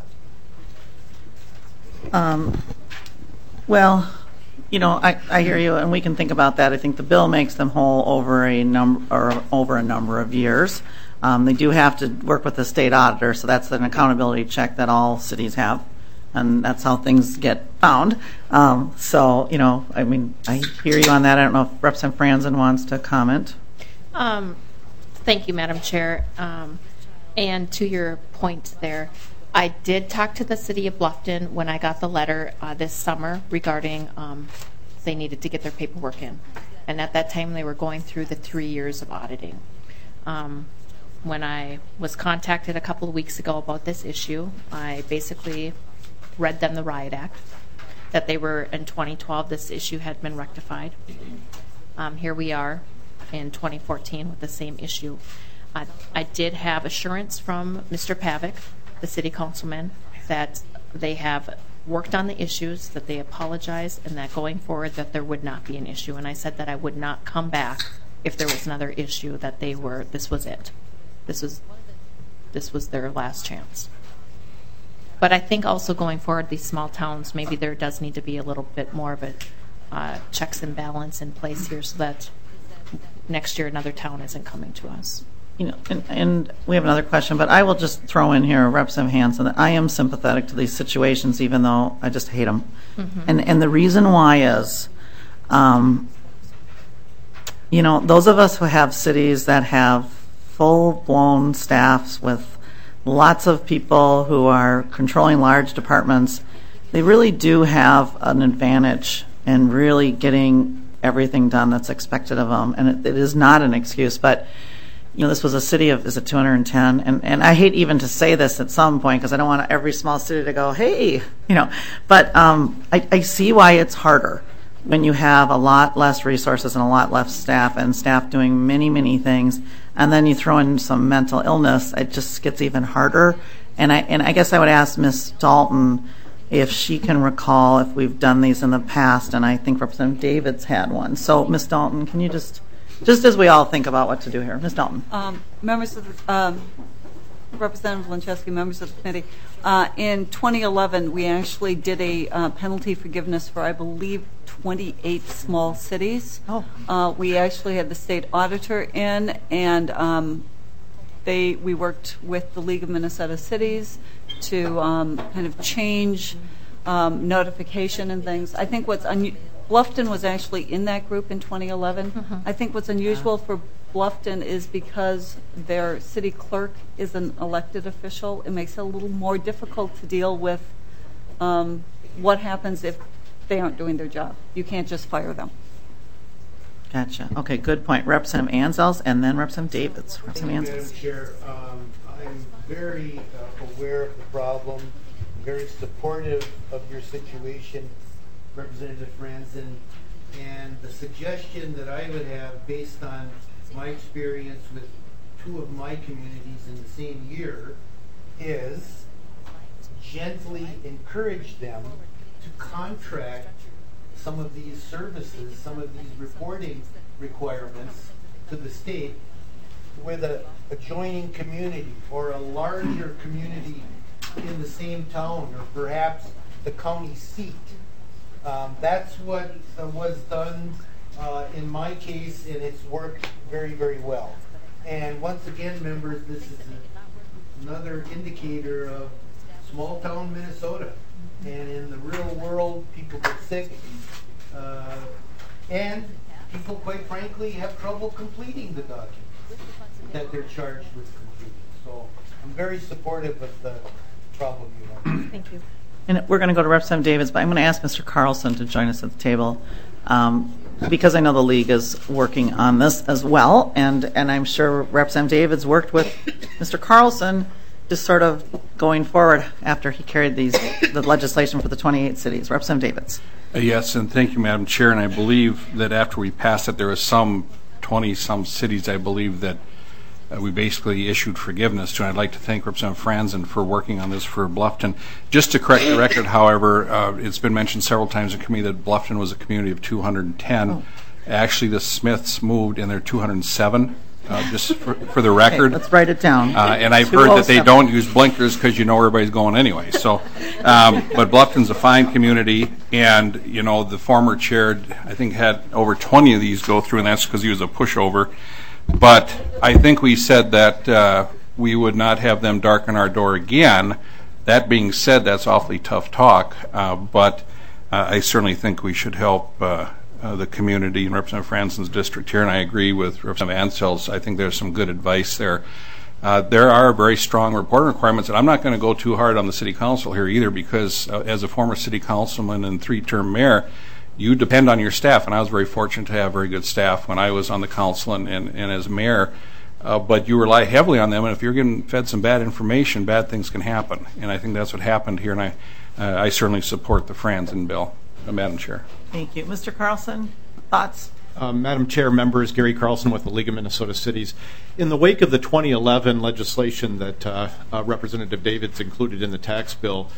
Well, I hear you, and we can think about that. I think the bill makes them whole over a number of years. They do have to work with the state auditor, so that's an accountability check that all cities have, and that's how things get found. I hear you on that. I don't know if Representative Franzen wants to comment. Thank you, Madam Chair. And to your point there, I did talk to the city of Bluffton when I got the letter this summer regarding they needed to get their paperwork in. And at that time, they were going through the 3 years of auditing. When I was contacted a couple of weeks ago about this issue, I basically read them the Riot Act, that they were in 2012, this issue had been rectified. Here we are in 2014 with the same issue. I did have assurance from Mr. Pavick, the city councilman, that they have worked on the issues, that they apologize, and that going forward that there would not be an issue. And I said that I would not come back if there was another issue, that this was it. This was their last chance. But I think also going forward, these small towns, maybe there does need to be a little bit more of a checks and balance in place here, so that next year another town isn't coming to us. And we have another question, but I will just throw in here, Representative Hansen, that I am sympathetic to these situations, even though I just hate them. Mm-hmm. And the reason why is, those of us who have cities that have full-blown staffs with lots of people who are controlling large departments, they really do have an advantage in really getting everything done that's expected of them. And it is not an excuse, but this was a city of, is it 210? And I hate even to say this at some point because I don't want every small city to go, hey, But I see why it's harder when you have a lot less resources and a lot less staff, and staff doing many, many things, and then you throw in some mental illness, it just gets even harder. And I guess I would ask Ms. Dalton if she can recall if we've done these in the past, and I think Representative Davids had one. So, Ms. Dalton, can you just as we all think about what to do here. Ms. Dalton. Members of the, Representative Linczewski, members of the committee, in 2011, we actually did a penalty forgiveness for, I believe, 28 small cities. We actually had the state auditor in, and we worked with the League of Minnesota Cities to kind of change notification and things. I think what's Bluffton was actually in that group in 2011. I think what's unusual for Bluffton is because their city clerk is an elected official, it makes it a little more difficult to deal with what happens if they aren't doing their job. You can't just fire them. Gotcha. Okay, good point. Representative Anzels and then Representative Davids. Representative Madam Anzels. Chair, I'm very aware of the problem, very supportive of your situation, Representative Franzen, and the suggestion that I would have based on my experience with two of my communities in the same year is gently encourage them to contract some of these services, some of these reporting requirements to the state with a adjoining community or a larger community in the same town or perhaps the county seat. That's what was done in my case, and it's worked very, very well. And once again, members, this is another indicator of small town Minnesota. And in the real world, people get sick, and people, quite frankly, have trouble completing the documents that they're charged with completing. So I'm very supportive of the problem you have. Thank you. And we're going to go to Representative Davids, but I'm going to ask Mr. Carlson to join us at the table because I know the league is working on this as well, and I'm sure Representative Davids worked with Mr. Carlson just sort of going forward after he carried the legislation for the 28 cities. Representative Davids. Yes, and thank you, Madam Chair. And I believe that after we passed it, there was some 20-some cities, I believe, that we basically issued forgiveness to. And I'd like to thank Representative Franzen for working on this for Bluffton. Just to correct the record, however, it's been mentioned several times in committee that Bluffton was a community of 210. Oh. Actually, the Smiths moved, and they're 207. Just for the record. Okay, let's write it down. And I've heard that they don't use blinkers because you know everybody's going anyway. So, but Bluffton's a fine community, and the former chair, I think, had over 20 of these go through, and that's because he was a pushover. But I think we said that we would not have them darken our door again. That being said, that's awfully tough talk, but I certainly think we should help the community and Representative Franzen's district here, and I agree with Representative Anzels. I think there's some good advice there. There are very strong reporting requirements, and I'm not going to go too hard on the city council here either because as a former city councilman and three-term mayor, you depend on your staff, and I was very fortunate to have very good staff when I was on the council and as mayor, but you rely heavily on them, and if you're getting fed some bad information, bad things can happen, and I think that's what happened here, and I certainly support the Franzen bill. Madam Chair. Thank you. Mr. Carlson, thoughts? Madam Chair, members, Gary Carlson with the League of Minnesota Cities. In the wake of the 2011 legislation that Representative Davids included in the tax bill,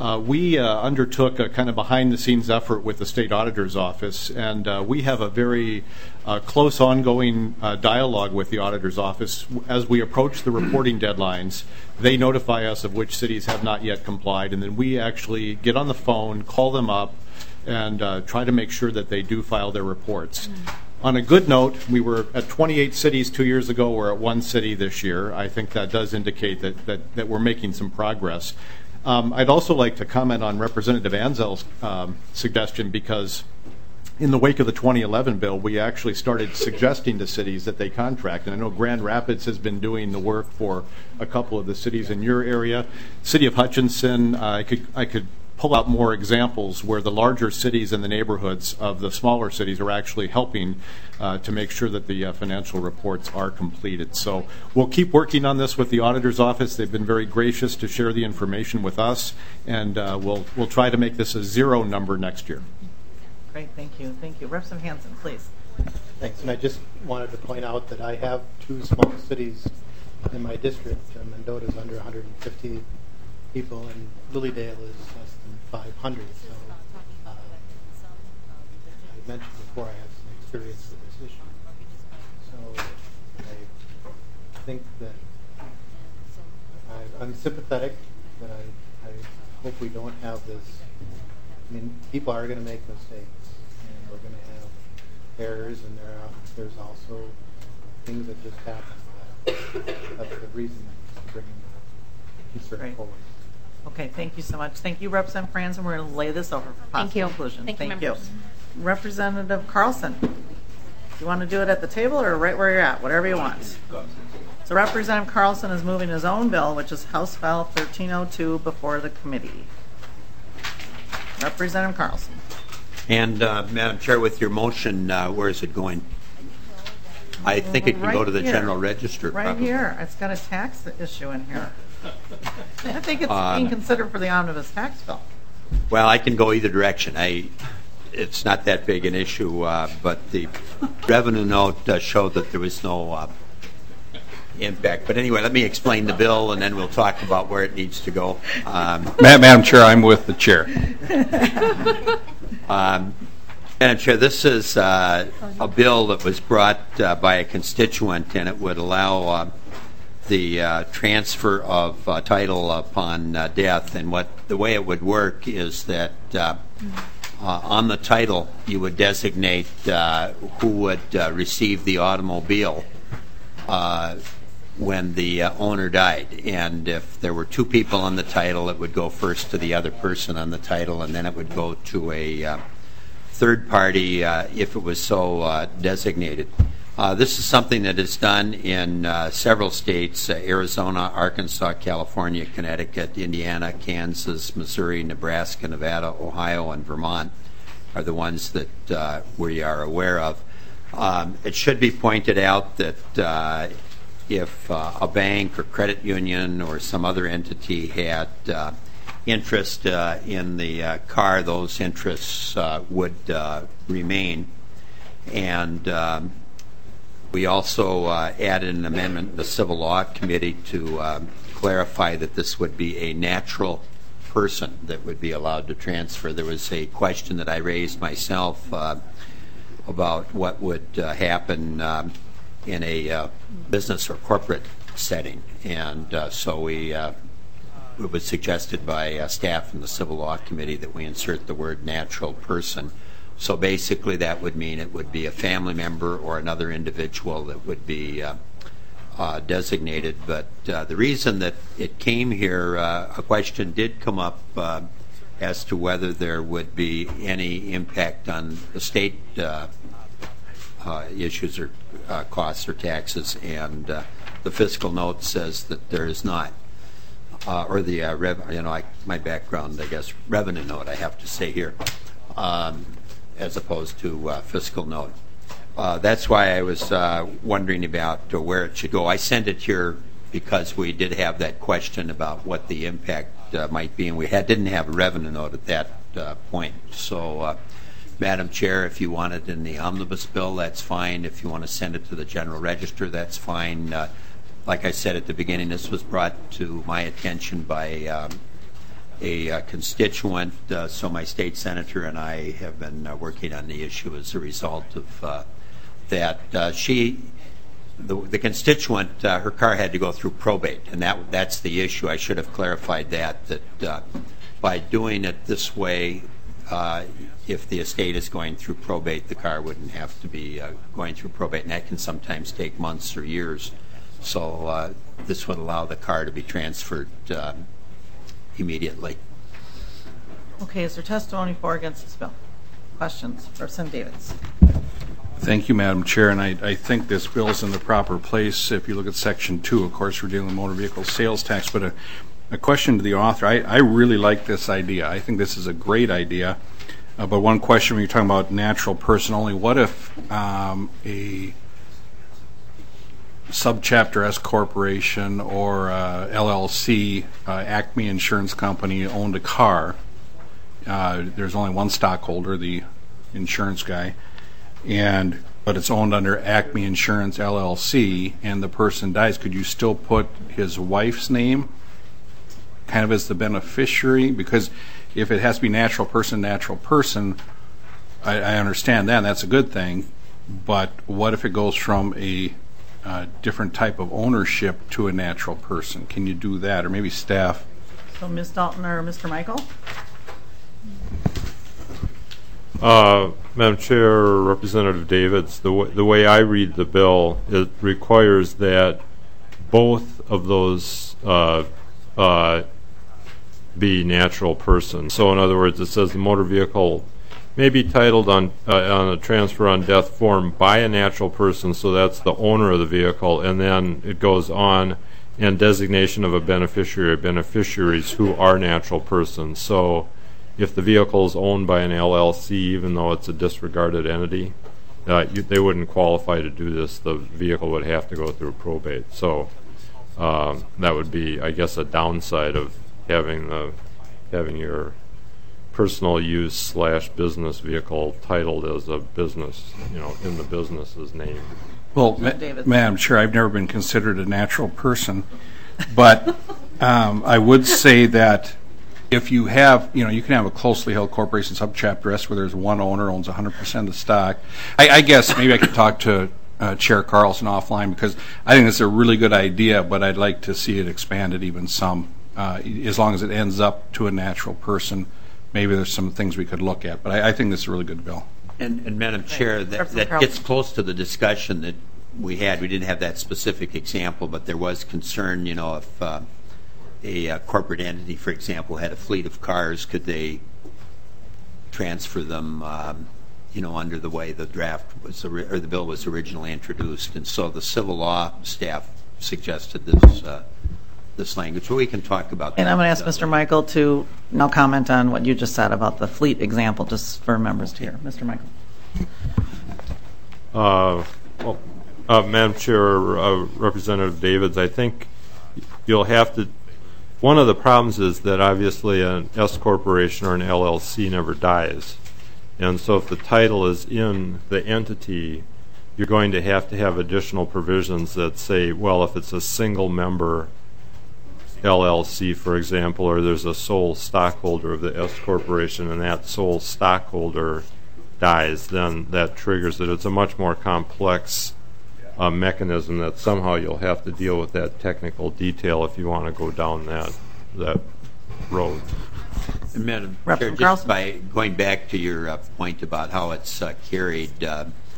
we undertook a kind of behind-the-scenes effort with the State Auditor's Office, and we have a very close ongoing dialogue with the Auditor's Office. As we approach the reporting deadlines, they notify us of which cities have not yet complied, and then we actually get on the phone, call them up, and try to make sure that they do file their reports. On a good note, we were at 28 cities 2 years ago. We're at 1 city this year. I think that does indicate that we're making some progress. I'd also like to comment on Representative Anzel's suggestion because in the wake of the 2011 bill, we actually started suggesting to cities that they contract. And I know Grand Rapids has been doing the work for a couple of the cities in your area. City of Hutchinson, I could pull out more examples where the larger cities and the neighborhoods of the smaller cities are actually helping to make sure that the financial reports are completed. So we'll keep working on this with the Auditor's Office. They've been very gracious to share the information with us, and we'll try to make this a 0 number next year. Great, thank you. Thank you. Representative Hansen, please. Thanks, and I just wanted to point out that I have 2 small cities in my district. Mendota is under 150 people, and Lilydale is less than 500. So I mentioned before I have some experience with this issue. So I think that I'm sympathetic, but I hope we don't have this. I mean, people are going to make mistakes, and we're going to have errors, and there's also things that just happen. That's the reason to bring the concern forward. Okay, thank you so much. Thank you, Representative Franzen. We're going to lay this over for possible conclusion. Thank you. Representative Carlson. You want to do it at the table or right where you're at? Whatever you want. So Representative Carlson is moving his own bill, which is House File 1302, before the committee. Representative Carlson. And Madam Chair, with your motion, where is it going? I think it can go to the General Register. Right probably. here. It's got a tax issue in here. I think it's being considered for the omnibus tax bill. Well, I can go either direction. It's not that big an issue, but the revenue note showed that there was no impact. But anyway, let me explain the bill, and then we'll talk about where it needs to go. Madam Chair, I'm with the chair. Madam Chair, this is a bill that was brought by a constituent, and it would allow the transfer of title upon death. And the way it would work is that on the title you would designate who would receive the automobile when the owner died. And if there were two people on the title, it would go first to the other person on the title, and then it would go to a third party if it was so designated. This is something that is done in several states: Arizona, Arkansas, California, Connecticut, Indiana, Kansas, Missouri, Nebraska, Nevada, Ohio, and Vermont are the ones that we are aware of. It should be pointed out that if a bank or credit union or some other entity had interest in the car, those interests would remain. And we also added an amendment in the Civil Law Committee to clarify that this would be a natural person that would be allowed to transfer. There was a question that I raised myself about what would happen in a business or corporate setting, and so it was suggested by staff in the Civil Law Committee that we insert the word natural person. So basically that would mean it would be a family member or another individual that would be designated. But the reason that it came here, a question did come up as to whether there would be any impact on the state issues or costs or taxes, and the fiscal note says that there is not. Or the my background, I guess, revenue note, I have to say here, as opposed to fiscal note. That's why I was wondering about where it should go. I sent it here because we did have that question about what the impact might be, and we didn't have a revenue note at that point. So, Madam Chair, if you want it in the omnibus bill, that's fine. If you want to send it to the General Register, that's fine. Like I said at the beginning, this was brought to my attention by a constituent, so my state senator and I have been working on the issue as a result of that. The constituent, her car had to go through probate, and that's the issue. I should have clarified that by doing it this way, if the estate is going through probate, the car wouldn't have to be going through probate, and that can sometimes take months or years. So this would allow the car to be transferred immediately. Okay, is there testimony for or against this bill? Questions? Representative Davids. Thank you, Madam Chair, and I think this bill is in the proper place. If you look at Section 2, of course, we're dealing with motor vehicle sales tax, but a question to the author. I really like this idea. I think this is a great idea, but one question when you're talking about natural person only, what if a subchapter S corporation or LLC, Acme Insurance Company, owned a car? There's only one stockholder, the insurance guy, but it's owned under Acme Insurance LLC, and the person dies. Could you still put his wife's name kind of as the beneficiary? Because if it has to be natural person, I understand that, and that's a good thing. But what if it goes from a different type of ownership to a natural person? Can you do that? Or maybe staff? So Ms. Dalton or Mr. Michael? Madam Chair, Representative Davids, the way I read the bill, it requires that both of those be natural persons. So in other words, it says the motor vehicle may be titled on a transfer on death form by a natural person, so that's the owner of the vehicle, and then it goes on, and designation of a beneficiary or beneficiaries who are natural persons. So if the vehicle is owned by an LLC, even though it's a disregarded entity, they wouldn't qualify to do this. The vehicle would have to go through probate. So that would be, I guess, a downside of having your personal use / business vehicle titled as a business, in the business's name. Well, Madam Chair, I've never been considered a natural person, but I would say that if you have, you can have a closely held corporation subchapter S where there's one owner owns 100% of the stock. I guess maybe I could talk to Chair Carlson offline, because I think it's a really good idea, but I'd like to see it expanded even some, as long as it ends up to a natural person. Maybe there's some things we could look at, but I think this is a really good bill. And Madam Chair, that gets close to the discussion that we had. We didn't have that specific example, but there was concern, if a corporate entity, for example, had a fleet of cars, could they transfer them, under the way the draft was or the bill was originally introduced? And so the civil law staff suggested this language. So we can talk about that. And I'm going to ask Mr. Michael to now comment on what you just said about the fleet example, just for members to hear. Mr. Michael. Madam Chair, Representative Davids, I think you'll have to. One of the problems is that obviously an S corporation or an LLC never dies, and so if the title is in the entity, you're going to have additional provisions that say, well, if it's a single member LLC, for example, or there's a sole stockholder of the S corporation and that sole stockholder dies, then that triggers it. It's a much more complex mechanism that somehow you'll have to deal with that technical detail if you want to go down that road. And Madam Chair, just by going back to your point about how it's carried,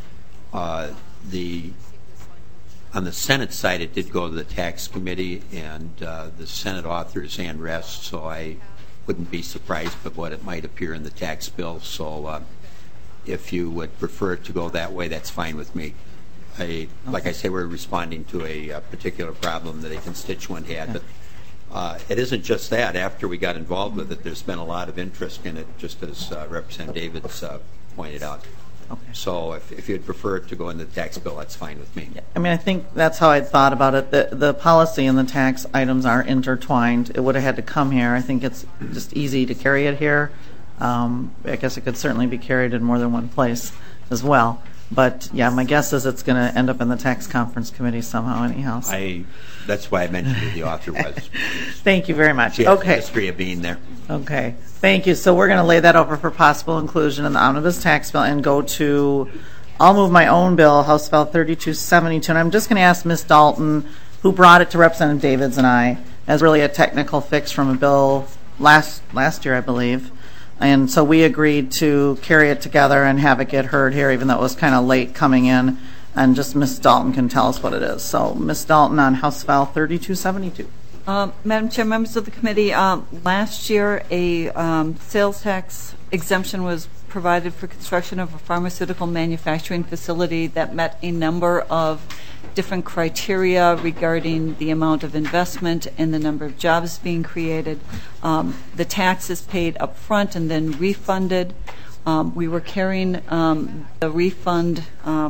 on the Senate side, it did go to the Tax Committee, and the Senate authors and rest, so I wouldn't be surprised by what it might appear in the tax bill. So if you would prefer it to go that way, that's fine with me. Like I say, we're responding to a particular problem that a constituent had, but it isn't just that. After we got involved with it, there's been a lot of interest in it, just as Representative Davids pointed out. Okay. So if you'd prefer it to go in the tax bill, that's fine with me. I mean, I think that's how I thought about it. The policy and the tax items are intertwined. It would have had to come here. I think it's just easy to carry it here. I guess it could certainly be carried in more than one place as well. But, yeah, my guess is it's going to end up in the tax conference committee somehow anyhow. That's why I mentioned who the author was. Thank you very much. She has a history of being there. Okay. Thank you. So we're going to lay that over for possible inclusion in the omnibus tax bill and go to, I'll move my own bill, House Bill 3272. And I'm just going to ask Ms. Dalton, who brought it to Representative Davids and I, as really a technical fix from a bill last year, I believe. And so we agreed to carry it together and have it get heard here, even though it was kind of late coming in. And just Ms. Dalton can tell us what it is. So Ms. Dalton on House File 3272. Madam Chair, members of the committee, last year a sales tax exemption was provided for construction of a pharmaceutical manufacturing facility that met a number of different criteria regarding the amount of investment and the number of jobs being created. The tax is paid up front and then refunded. We were carrying the refund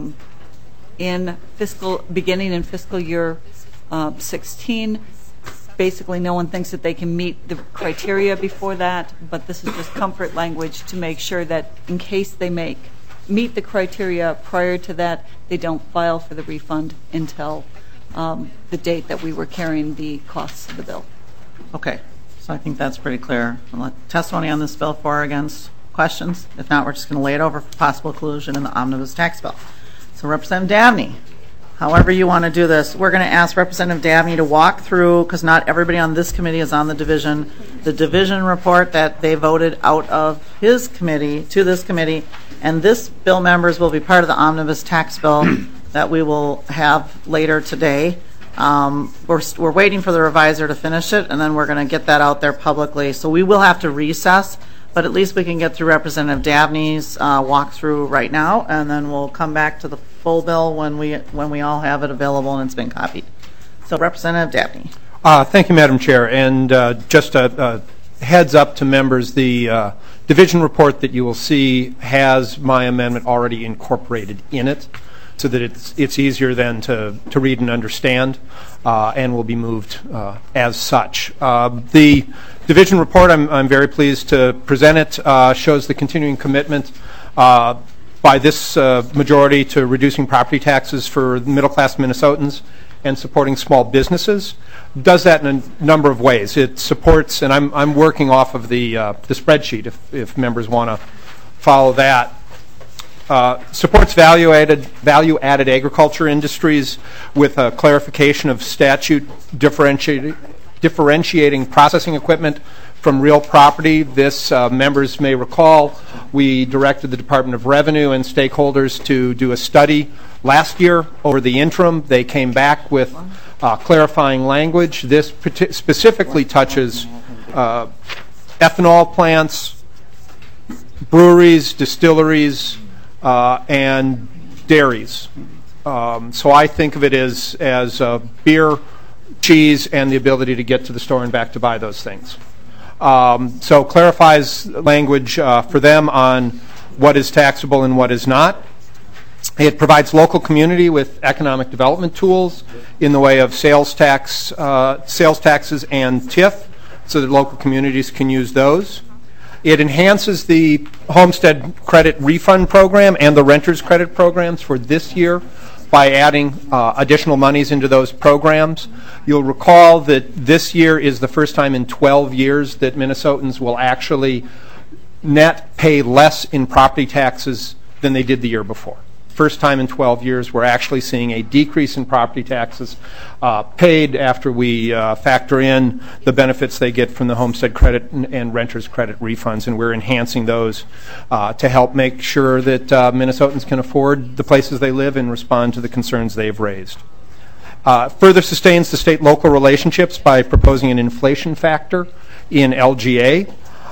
beginning in fiscal year 16. Basically, no one thinks that they can meet the criteria before that, but this is just comfort language to make sure that in case they meet the criteria prior to that, they don't file for the refund until the date that we were carrying the costs of the bill. Okay, so I think that's pretty clear. Testimony on this bill for or against? Questions? If not, we're just going to lay it over for possible inclusion in the omnibus tax bill. So Representative Dabney, however you want to do this, we're going to ask Representative Dabney to walk through, because not everybody on this committee is on the division report that they voted out of his committee to this committee, and this bill, members, will be part of the omnibus tax bill that we will have later today. We're waiting for the reviser to finish it, and then we're going to get that out there publicly. So we will have to recess, but at least we can get through Representative Dabney's walkthrough right now, and then we'll come back to the full bill when we all have it available and it's been copied. So Representative Dabney. Thank you, Madam Chair. And just a heads up to members, the division report that you will see has my amendment already incorporated in it, so that it's easier then to read and understand, and will be moved as such. The division report, I'm very pleased to present it, shows the continuing commitment by this majority to reducing property taxes for middle-class Minnesotans and supporting small businesses. Does that in a number of ways. It supports, and I'm working off of the spreadsheet if members want to follow that. Supports value-added agriculture industries with a clarification of statute differentiating processing equipment from real property. This, members may recall, we directed the Department of Revenue and stakeholders to do a study last year. Over the interim, they came back with clarifying language. This specifically touches ethanol plants, breweries, distilleries, and dairies. So I think of it as beer, cheese, and the ability to get to the store and back to buy those things. So clarifies language for them on what is taxable and what is not. It provides local community with economic development tools in the way of sales taxes and TIF, so that local communities can use those. It enhances the homestead credit refund program and the renters credit programs for this year by adding additional monies into those programs. You'll recall that this year is the first time in 12 years that Minnesotans will actually net pay less in property taxes than they did the year before. First time in 12 years we're actually seeing a decrease in property taxes paid after we factor in the benefits they get from the homestead credit and renters credit refunds, and we're enhancing those to help make sure that Minnesotans can afford the places they live and respond to the concerns they've raised. Further sustains the state-local relationships by proposing an inflation factor in LGA.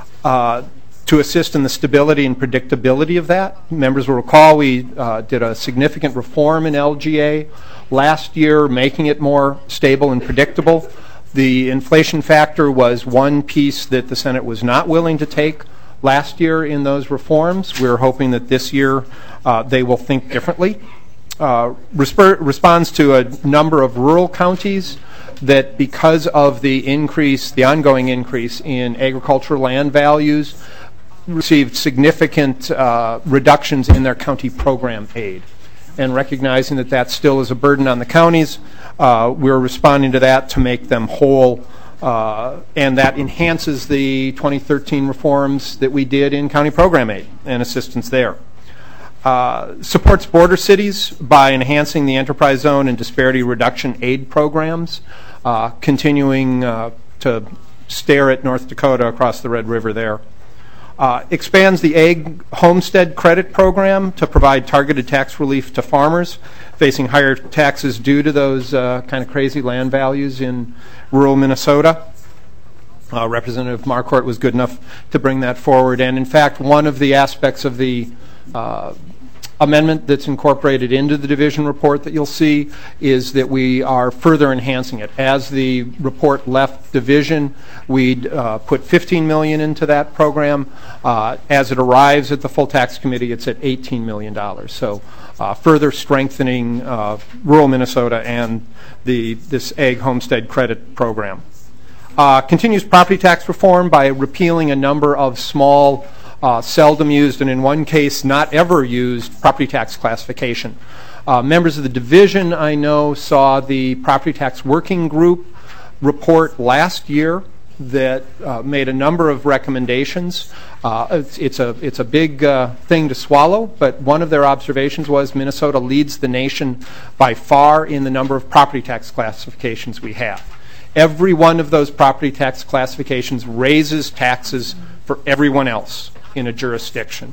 To assist in the stability and predictability of that. Members will recall we did a significant reform in LGA last year, making it more stable and predictable. The inflation factor was one piece that the Senate was not willing to take last year in those reforms. We're hoping that this year they will think differently. Responds to a number of rural counties that, because of the ongoing increase in agricultural land values, received significant reductions in their county program aid. And recognizing that that still is a burden on the counties, we're responding to that to make them whole, and that enhances the 2013 reforms that we did in county program aid and assistance there. Supports border cities by enhancing the enterprise zone and disparity reduction aid programs, continuing to stare at North Dakota across the Red River there. Expands the Ag Homestead Credit Program to provide targeted tax relief to farmers facing higher taxes due to those kind of crazy land values in rural Minnesota. Representative Marquardt was good enough to bring that forward. And in fact, one of the aspects of the amendment that's incorporated into the division report that you'll see is that we are further enhancing it. As the report left division, we'd put $15 million into that program. As it arrives at the full tax committee, it's at $18 million. So further strengthening rural Minnesota and this Ag Homestead Credit Program. Continues property tax reform by repealing a number of small seldom used, and in one case not ever used, property tax classification. Members of the division, I know, saw the property tax working group report last year that made a number of recommendations. It's a big thing to swallow, but one of their observations was Minnesota leads the nation by far in the number of property tax classifications we have. Every one of those property tax classifications raises taxes for everyone else in a jurisdiction.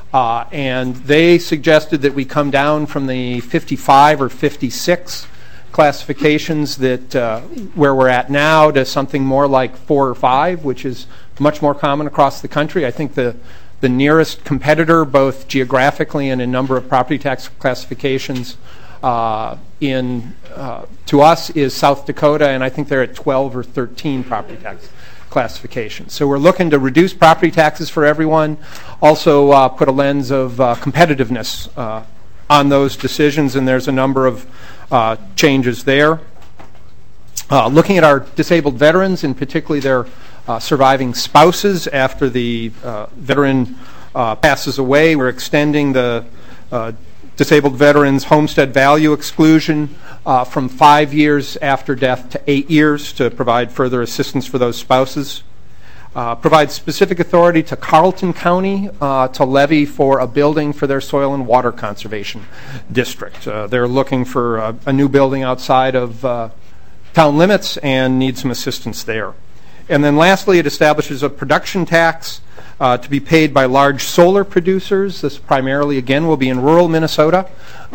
And they suggested that we come down from the 55 or 56 classifications that where we're at now to something more like 4 or 5, which is much more common across the country. I think the nearest competitor, both geographically and in number of property tax classifications, to us is South Dakota, and I think they're at 12 or 13 property tax classifications. So we're looking to reduce property taxes for everyone, also put a lens of competitiveness on those decisions, and there's a number of changes there. Looking at our disabled veterans, and particularly their surviving spouses after the veteran passes away, we're extending the disabled veterans homestead value exclusion from 5 years after death to 8 years to provide further assistance for those spouses. Provide specific authority to Carleton County to levy for a building for their soil and water conservation district. They're looking for a new building outside of town limits and need some assistance there. And then lastly, it establishes a production tax to be paid by large solar producers. This primarily, again, will be in rural Minnesota,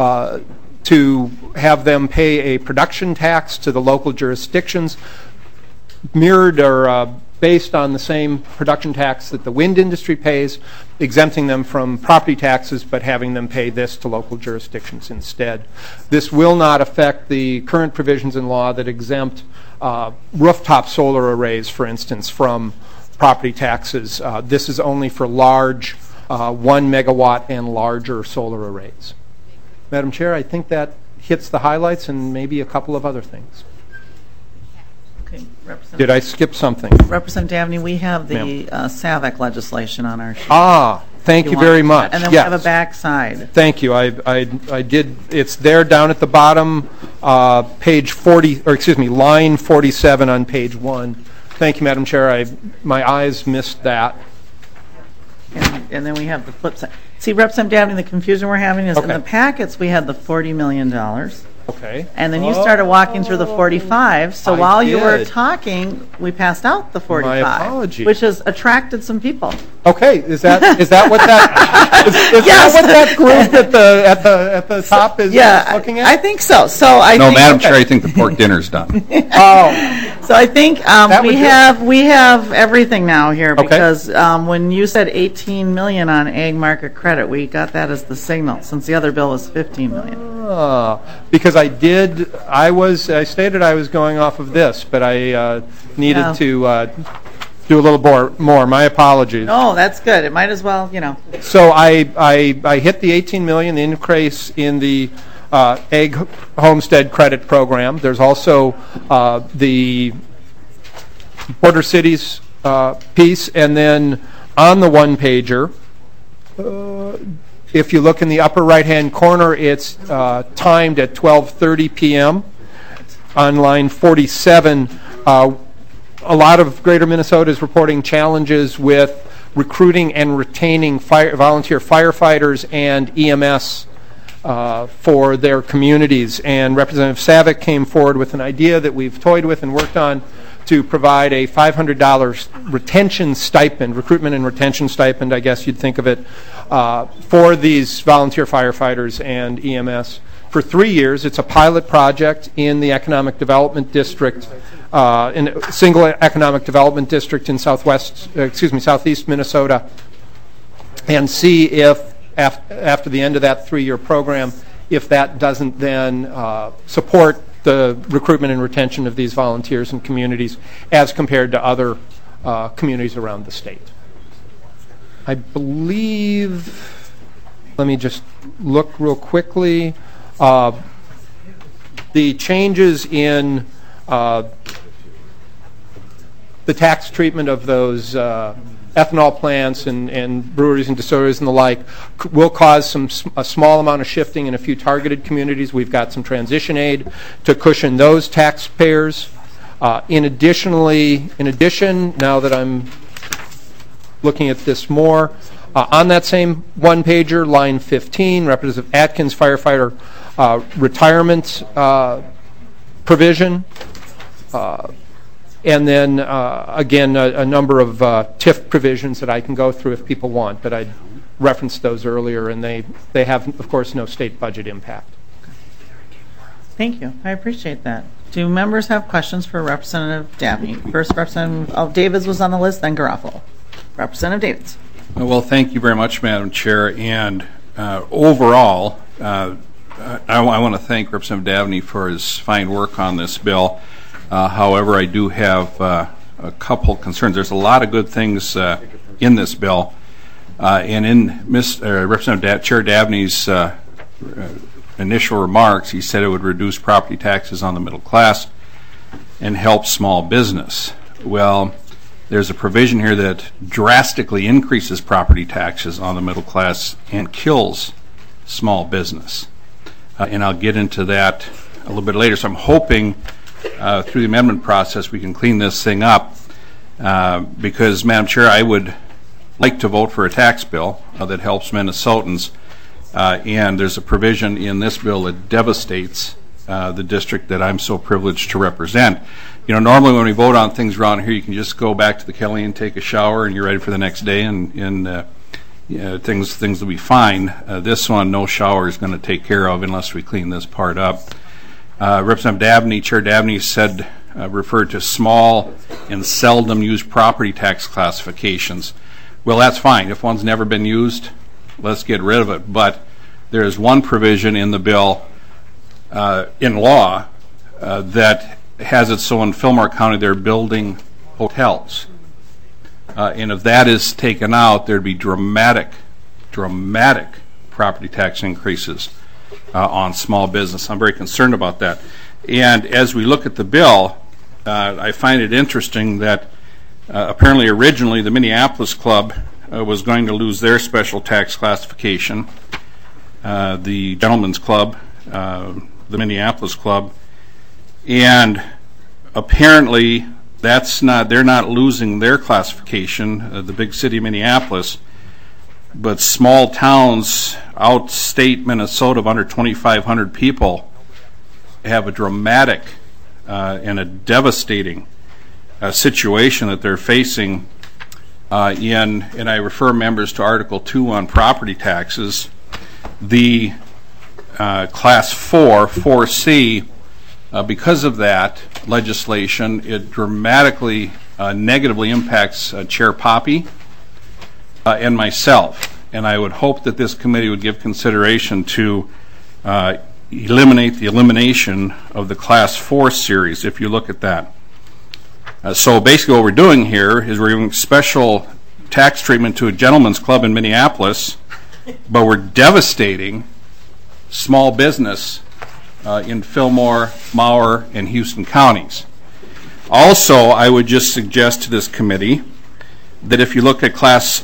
to have them pay a production tax to the local jurisdictions, mirrored or based on the same production tax that the wind industry pays, exempting them from property taxes, but having them pay this to local jurisdictions instead. This will not affect the current provisions in law that exempt rooftop solar arrays, for instance, from property taxes. This is only for large 1 megawatt and larger solar arrays. Madam Chair, I think that hits the highlights and maybe a couple of other things. Okay, did I skip something? Representative Dabney, we have the SAVAC legislation on our sheet. Thank you very much. And then yes. we have a backside. Thank you. I did. It's there down at the bottom, page 40, or excuse me, line 47 on page 1. Thank you, Madam Chair. My eyes missed that. And then we have the flip side. See, Representative Dabney, the confusion we're having is in the packets we had the $40 million. Okay. And then you started walking through the 45. So while you were talking, we passed out the 45. My apologies. Which has attracted some people. Okay. Is that what that is yes. that what that group at the top is looking at? I think so. Madam Chair, I think the pork dinner's done. So I think we have everything now here because when you said 18 million on ag market credit, we got that as the signal since the other bill was 15 million. Because I stated I was going off of this, but I needed to do a little more. My apologies. Oh, that's good. It might as well, So I hit the 18 million, the increase in the ag homestead credit program. There's also the border cities piece, and then on the one pager, if you look in the upper right-hand corner, it's timed at 12:30 p.m. On line 47, a lot of Greater Minnesota is reporting challenges with recruiting and retaining volunteer firefighters and EMS for their communities. And Representative Savick came forward with an idea that we've toyed with and worked on to provide a $500 retention stipend, recruitment and retention stipend, I guess you'd think of it, for these volunteer firefighters and EMS for 3 years. It's a pilot project in the Economic Development District, in a single economic development district in southeast Minnesota, and see if after the end of that 3-year program, if that doesn't then support the recruitment and retention of these volunteers and communities as compared to other communities around the state. I believe, let me just look real quickly, the changes in the tax treatment of those ethanol plants and breweries and distilleries and the like will cause a small amount of shifting in a few targeted communities. We've got some transition aid to cushion those taxpayers. In addition, now that I'm looking at this more, on that same one-pager, line 15, Representative Atkins firefighter retirement provision. And then, again, a number of TIF provisions that I can go through if people want, but I referenced those earlier, and they have, of course, no state budget impact. Thank you. I appreciate that. Do members have questions for Representative Dabney? First, Representative Davids was on the list, then Garofalo. Representative Davids. Well, thank you very much, Madam Chair. And overall, I want to thank Representative Dabney for his fine work on this bill. However, I do have a couple concerns. There's a lot of good things in this bill. And in Representative Chair Dabney's initial remarks, he said it would reduce property taxes on the middle class and help small business. Well, there's a provision here that drastically increases property taxes on the middle class and kills small business. And I'll get into that a little bit later. So I'm hoping through the amendment process we can clean this thing up because, Madam Chair, I would like to vote for a tax bill that helps Minnesotans. And there's a provision in this bill that devastates the district that I'm so privileged to represent. You know, normally when we vote on things around here, you can just go back to the Kelly and take a shower, and you're ready for the next day, and things will be fine. This one, no shower is going to take care of unless we clean this part up. Representative Dabney, Chair Dabney said, referred to small and seldom used property tax classifications. Well, that's fine. If one's never been used, let's get rid of it. But there is one provision in the bill, in law, that has it so in Fillmore County they're building hotels. And if that is taken out, there'd be dramatic property tax increases on small business. I'm very concerned about that. And as we look at the bill, I find it interesting that apparently originally the Minneapolis Club was going to lose their special tax classification. The Gentlemen's Club, the Minneapolis Club, and apparently they're not losing their classification, the big city of Minneapolis, but small towns outstate Minnesota of under 2,500 people have a dramatic and a devastating situation that they're facing and I refer members to Article 2 on property taxes. The Class 4C, because of that legislation, it dramatically negatively impacts Chair Poppy and myself. And I would hope that this committee would give consideration to eliminate the elimination of the Class 4 series, if you look at that. So basically what we're doing here is we're giving special tax treatment to a gentleman's club in Minneapolis, but we're devastating small business in Fillmore, Mower, and Houston counties. Also, I would just suggest to this committee that if you look at Class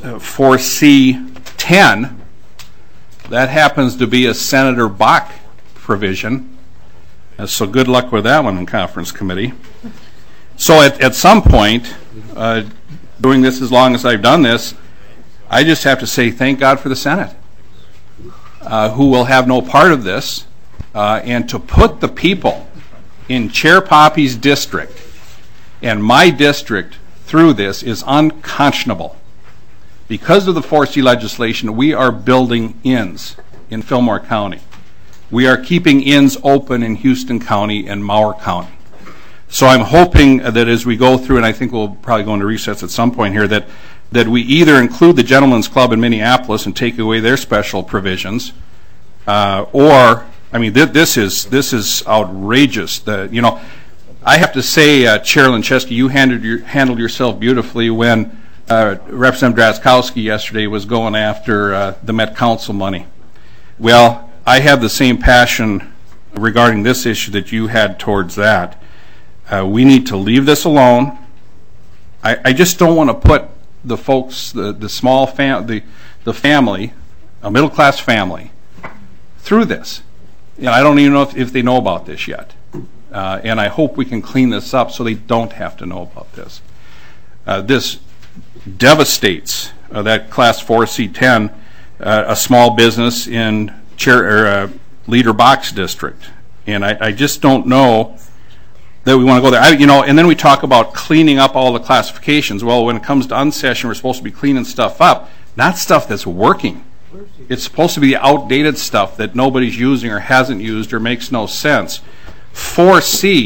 4C10, that happens to be a Senator Bach provision. So good luck with that one in conference committee. So at some point, doing this as long as I've done this, I just have to say thank God for the Senate, who will have no part of this, and to put the people in Chair Poppy's district and my district through this is unconscionable. Because of the 4C legislation, we are building inns in Fillmore County. We are keeping inns open in Houston County and Mower County. So I'm hoping that as we go through, and I think we'll probably go into recess at some point here, that we either include the Gentlemen's Club in Minneapolis and take away their special provisions, or, I mean, this is outrageous. I have to say, Chair Lincheski, you handled yourself beautifully when Representative Drazkowski yesterday was going after the Met Council money. Well, I have the same passion regarding this issue that you had towards that. We need to leave this alone. I just don't want to put the folks, the small family, the family, a middle class family, through this. I don't even know if they know about this yet. And I hope we can clean this up so they don't have to know about this. This devastates that Class 4C10, a small business in Leader Bach's district. And I just don't know that we want to go there. And then we talk about cleaning up all the classifications. Well, when it comes to unsession, we're supposed to be cleaning stuff up, not stuff that's working. It's supposed to be the outdated stuff that nobody's using or hasn't used or makes no sense. 4C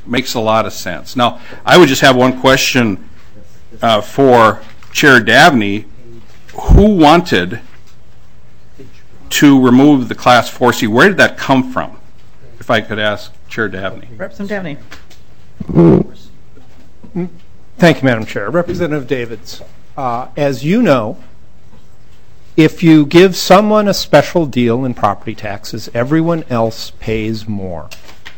makes a lot of sense. Now, I would just have one question for Chair Dabney. Who wanted to remove the Class 4C? Where did that come from? If I could ask Chair Dabney. Representative Dabney. Thank you, Madam Chair. Representative Davids, as you know, if you give someone a special deal in property taxes, everyone else pays more.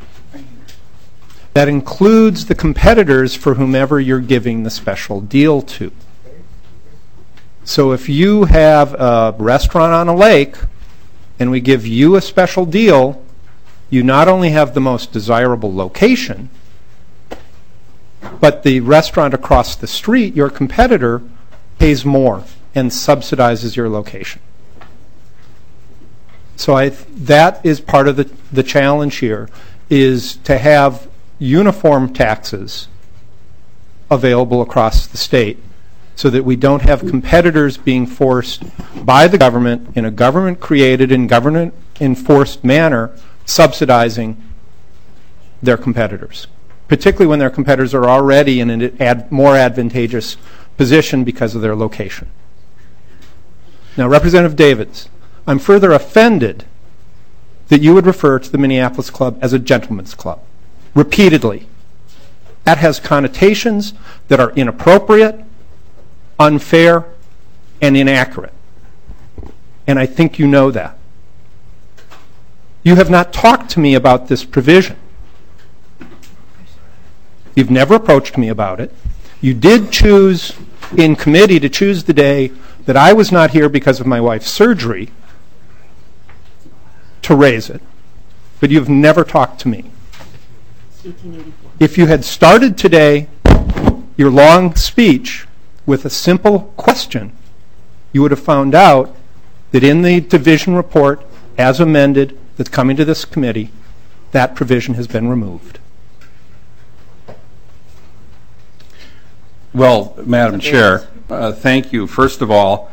That includes the competitors for whomever you're giving the special deal to. So if you have a restaurant on a lake and we give you a special deal, you not only have the most desirable location, but the restaurant across the street, your competitor, pays more and subsidizes your location. So that is part of the challenge here, is to have uniform taxes available across the state so that we don't have competitors being forced by the government in a government-created and government-enforced manner subsidizing their competitors, particularly when their competitors are already in a more advantageous position because of their location. Now, Representative Davids, I'm further offended that you would refer to the Minneapolis Club as a gentleman's club repeatedly. That has connotations that are inappropriate, unfair, and inaccurate. And I think you know that. You have not talked to me about this provision. You've never approached me about it. You did choose in committee to choose the day that I was not here because of my wife's surgery to raise it, but you've never talked to me. If you had started today your long speech with a simple question, you would have found out that in the division report, as amended, that's coming to this committee, that provision has been removed. Well, Madam Chair, thank you. First of all,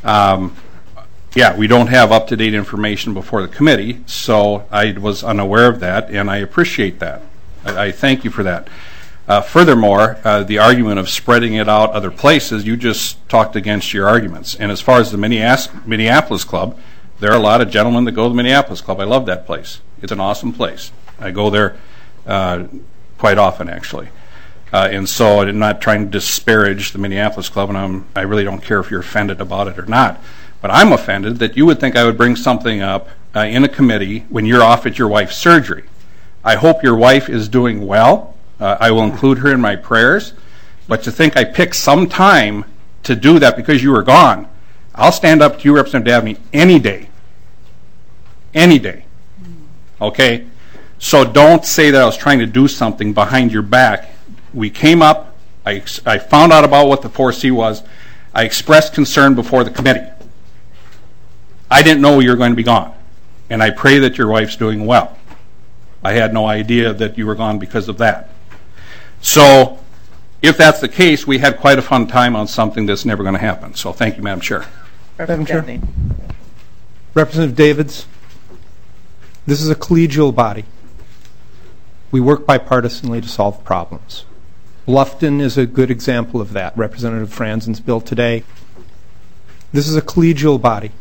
yeah, we don't have up-to-date information before the committee, so I was unaware of that, and I appreciate that. I thank you for that. Furthermore, the argument of spreading it out other places, you just talked against your arguments. And as far as the Minneapolis Club, there are a lot of gentlemen that go to the Minneapolis Club. I love that place. It's an awesome place. I go there quite often, actually. And so I'm not trying to disparage the Minneapolis Club, and I really don't care if you're offended about it or not. But I'm offended that you would think I would bring something up in a committee when you're off at your wife's surgery. I hope your wife is doing well. I will include her in my prayers. But to think I picked some time to do that because you were gone, I'll stand up to you, Representative Dabney, any day. Any day. Okay? So don't say that I was trying to do something behind your back. We came up. I found out about what the 4C was. I expressed concern before the committee. I didn't know you were going to be gone. And I pray that your wife's doing well. I had no idea that you were gone because of that. So if that's the case, we had quite a fun time on something that's never going to happen. So thank you, Madam Chair. Madam Chair. Representative Davids, this is a collegial body. We work bipartisanly to solve problems. Bluffton is a good example of that. Representative Franzen's bill today. This is a collegial body.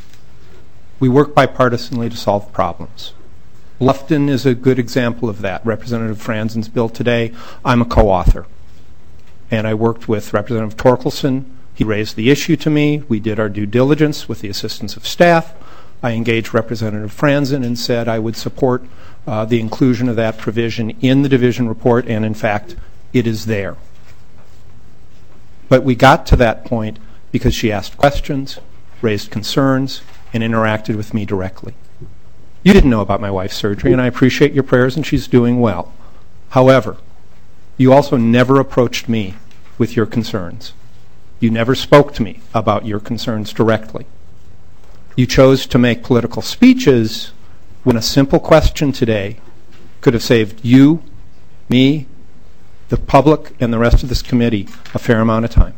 We work bipartisanly to solve problems. Bluffton is a good example of that. Representative Franzen's bill today, I'm a co-author. And I worked with Representative Torkelson. He raised the issue to me. We did our due diligence with the assistance of staff. I engaged Representative Franzen and said I would support the inclusion of that provision in the division report, and in fact, it is there. But we got to that point because she asked questions, raised concerns, and interacted with me directly. You didn't know about my wife's surgery, and I appreciate your prayers, and she's doing well. However, you also never approached me with your concerns. You never spoke to me about your concerns directly. You chose to make political speeches when a simple question today could have saved you, me, the public, and the rest of this committee a fair amount of time.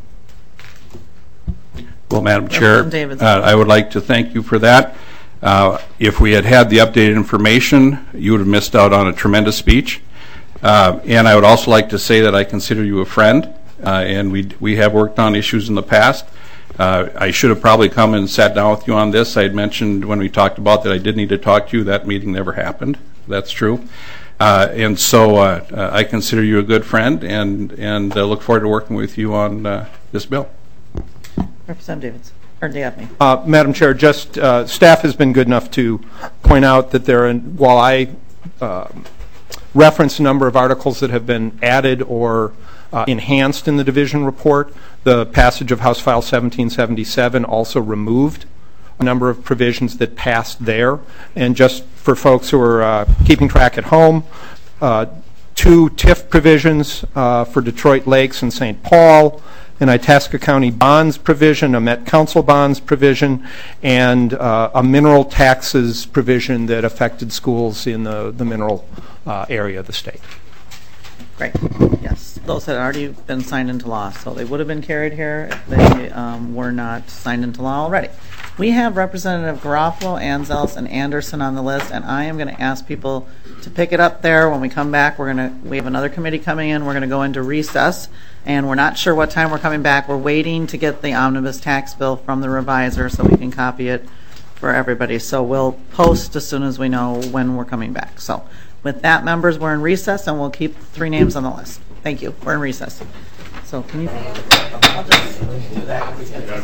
Well, Madam Chair, I would like to thank you for that. If we had had the updated information, you would have missed out on a tremendous speech. And I would also like to say that I consider you a friend, and we have worked on issues in the past. I should have probably come and sat down with you on this. I had mentioned when we talked about that I did need to talk to you. That meeting never happened. That's true. And so I consider you a good friend, and look forward to working with you on this bill. Representative Davids, or Dabney. Madam Chair, just staff has been good enough to point out that while I reference a number of articles that have been added or enhanced in the division report, the passage of House File 1777 also removed a number of provisions that passed there. And just for folks who are keeping track at home, 2 TIF provisions for Detroit Lakes and St. Paul, an Itasca County bonds provision, a Met Council bonds provision, and a mineral taxes provision that affected schools in the mineral area of the state. Great. Yes, those had already been signed into law, so they would have been carried here if they were not signed into law already. We have Representative Garofalo, Anzels, and Anderson on the list, and I am going to ask people to pick it up there. When we come back, we have another committee coming in. We're going to go into recess, and we're not sure what time we're coming back. We're waiting to get the omnibus tax bill from the reviser so we can copy it for everybody. So we'll post as soon as we know when we're coming back. So with that, members, we're in recess, and we'll keep 3 names on the list. Thank you. We're in recess. So can you? I'll just do that.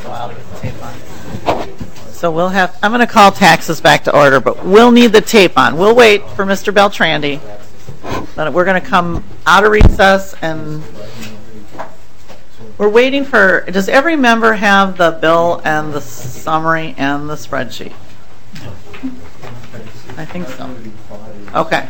So we'll have. I'm going to call taxes back to order, but we'll need the tape on. We'll wait for Mr. Beltrandi. But we're going to come out of recess, and we're waiting for. Does every member have the bill and the summary and the spreadsheet? I think so. Okay.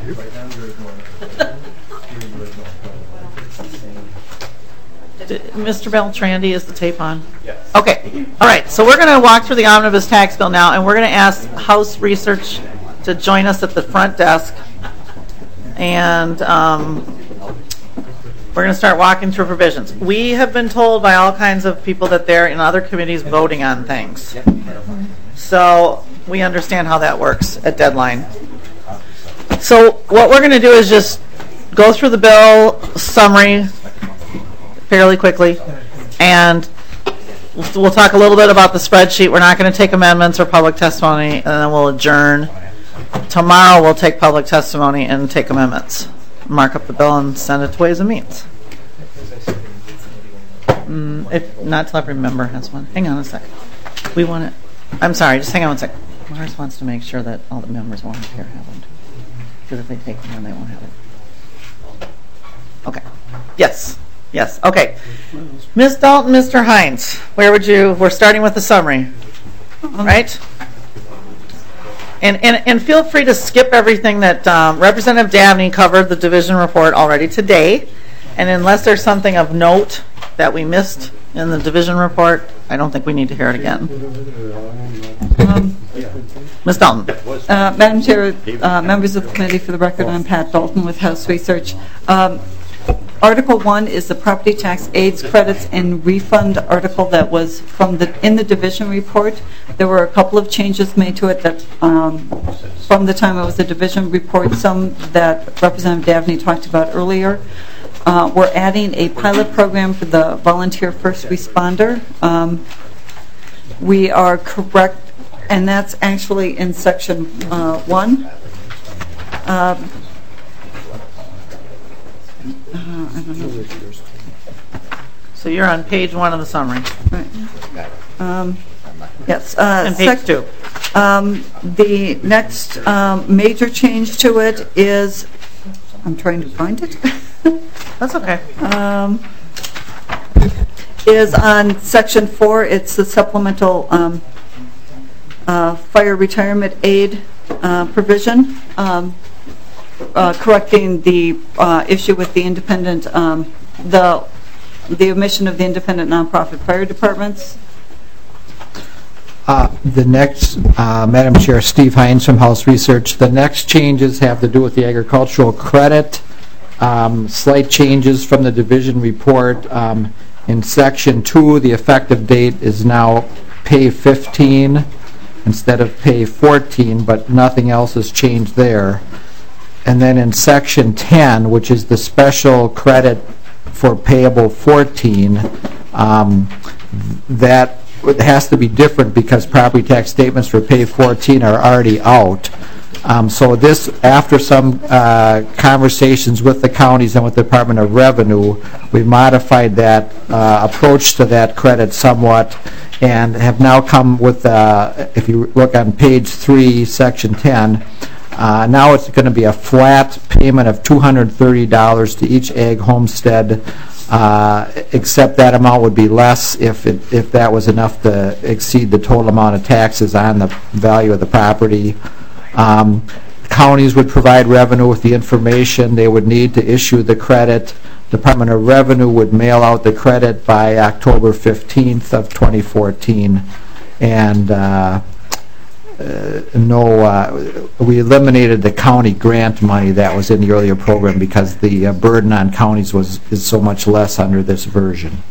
Mr. Beltrandi, is the tape on? Yes. Okay. All right. So we're going to walk through the omnibus tax bill now, and we're going to ask House Research to join us at the front desk. And we're going to start walking through provisions. We have been told by all kinds of people that they're in other committees voting on things. So we understand how that works at deadline. So what we're going to do is just go through the bill summary fairly quickly, and we'll talk a little bit about the spreadsheet. We're not going to take amendments or public testimony, and then we'll adjourn. Tomorrow we'll take public testimony and take amendments. Mark up the bill and send it to Ways and Means. If not till every member has one. Hang on a second. We want it. I'm sorry, just hang on one second. Morris wants to make sure that all the members won't here have one too. Because if they take them, then they won't have it. Okay. Yes. Yes. Okay. Ms. Dalton, Mr. Hines, we're starting with the summary, right? And feel free to skip everything that Representative Dabney covered the division report already today. And unless there's something of note that we missed in the division report, I don't think we need to hear it again. Ms. Dalton. Madam Chair, members of the committee, for the record, I'm Pat Dalton with House Research. Article 1 is the property tax aids, credits, and refund article that was in the division report. There were a couple of changes made to it that from the time it was the division report, some that Representative Dabney talked about earlier. We're adding a pilot program for the volunteer first responder. We are correct, and that's actually in section 1. I don't know. So you're on page 1 of the summary. Right. Yes. And page 2. The next major change to it is, I'm trying to find it. That's okay. Is on section 4. It's the supplemental fire retirement aid provision. Correcting the issue with the independent, the omission of the independent nonprofit fire departments. The next, Madam Chair, Steve Hines from House Research. The next changes have to do with the agricultural credit. Slight changes from the division report. In section 2, the effective date is now pay 15 instead of pay 14, but nothing else has changed there. And then in Section 10, which is the special credit for payable 14, that has to be different because property tax statements for pay 14 are already out. So this, after some conversations with the counties and with the Department of Revenue, we modified that approach to that credit somewhat and have now come with, if you look on page 3, section 10, now it's going to be a flat payment of $230 to each ag homestead, except that amount would be less if that was enough to exceed the total amount of taxes on the value of the property. Counties would provide revenue with the information they would need to issue the credit. Department of Revenue would mail out the credit by October 15th of 2014. And we eliminated the county grant money that was in the earlier program because the burden on counties is so much less under this version.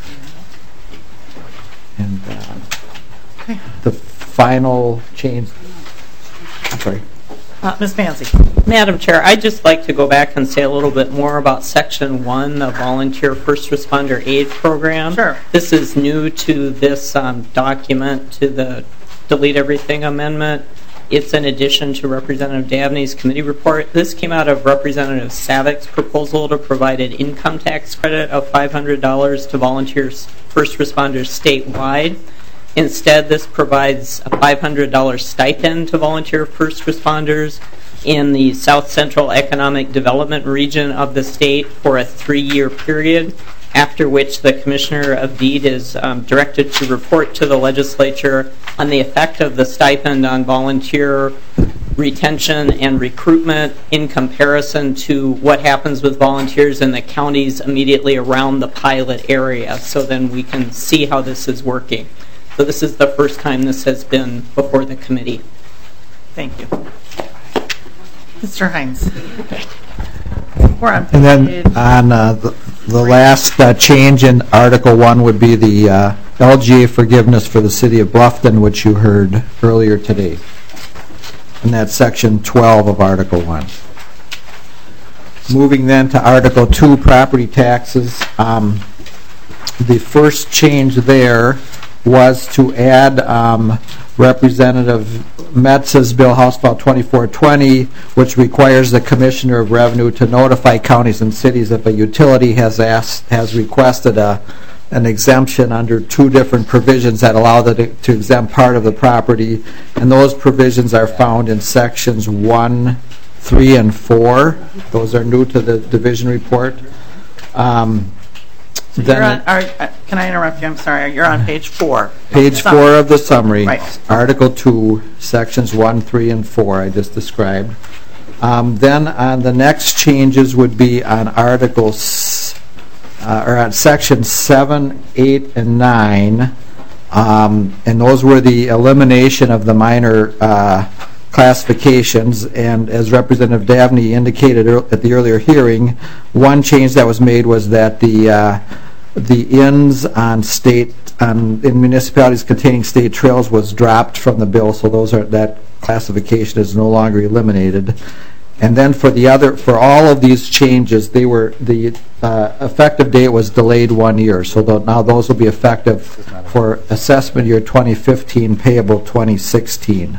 And the final change. I'm sorry. Ms. Manzi. Madam Chair, I'd just like to go back and say a little bit more about Section 1, the Volunteer First Responder Aid Program. Sure. This is new to this document, to the Delete Everything Amendment. It's in addition to Representative Dabney's committee report. This came out of Representative Savik's proposal to provide an income tax credit of $500 to volunteers, first responders statewide. Instead, this provides a $500 stipend to volunteer first responders in the South Central Economic Development region of the state for a 3-year period, after which the Commissioner of Deed is directed to report to the legislature on the effect of the stipend on volunteer retention and recruitment in comparison to what happens with volunteers in the counties immediately around the pilot area, so then we can see how this is working. So this is the first time this has been before the committee. Thank you. Mr. Hines. We're on and then on the last change in Article 1 would be the LGA forgiveness for the City of Bluffton, which you heard earlier today. And that's Section 12 of Article 1. Moving then to Article 2, property taxes. The first change there was to add Representative Metz's bill, House Bill 2420, which requires the Commissioner of Revenue to notify counties and cities if a utility has requested an exemption under 2 different provisions that allow them to exempt part of the property, and those provisions are found in sections 1, 3, and 4. Those are new to the division report. So can I interrupt you? I'm sorry. You're on page 4. Page 4 of the summary. Right. Article 2, sections 1, 3, and 4 I just described. Then on the next changes would be on articles, or on sections 7, 8, and 9. And those were the elimination of the minor classifications, and as Representative Dabney indicated at the earlier hearing, one change that was made was that the inns on in municipalities containing state trails was dropped from the bill, so that classification is no longer eliminated. And then for all of these changes, the effective date was delayed 1 year, so now those will be effective for assessment year 2015, payable 2016.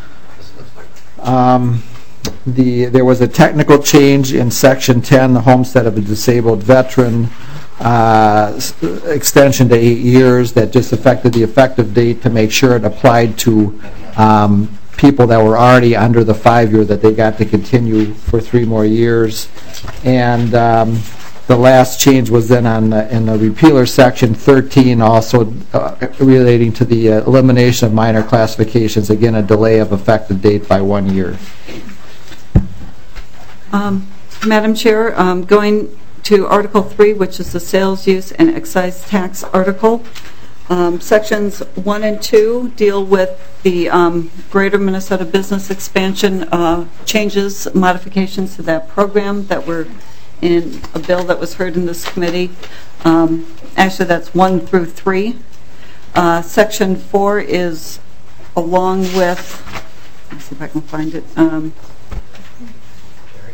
There was a technical change in Section 10, the homestead of a disabled veteran, extension to 8 years that just affected the effective date to make sure it applied to people that were already under the 5-year, that they got to continue for 3 more years. And the last change was then in the repealer, Section 13, also relating to the elimination of minor classifications, again a delay of effective date by 1 year. Madam Chair, going to Article 3, which is the sales use and excise tax article. Sections 1 and 2 deal with the Greater Minnesota Business Expansion changes, modifications to that program that were in a bill that was heard in this committee. Actually, that's 1 through 3. Section 4 is along with, let's see if I can find it.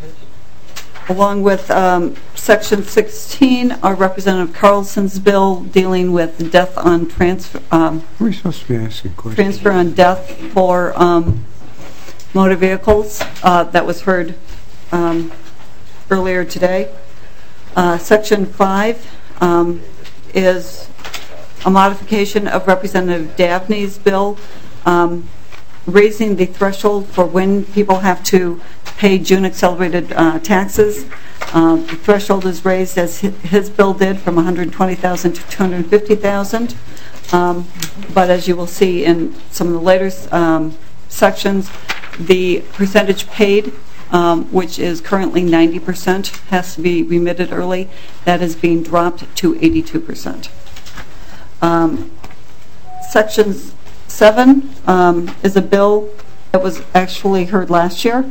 along with Section 16, our Representative Carlson's bill dealing with death on transfer. We're supposed to be asking questions. Transfer on death for motor vehicles that was heard earlier today. Section 5 is a modification of Representative Dabney's bill, raising the threshold for when people have to pay June accelerated taxes. The threshold is raised, as his bill did, from $120,000 to $250,000. But as you will see in some of the later sections, the percentage paid, which is currently 90%, has to be remitted early. That is being dropped to 82%. Section 7 is a bill that was actually heard last year.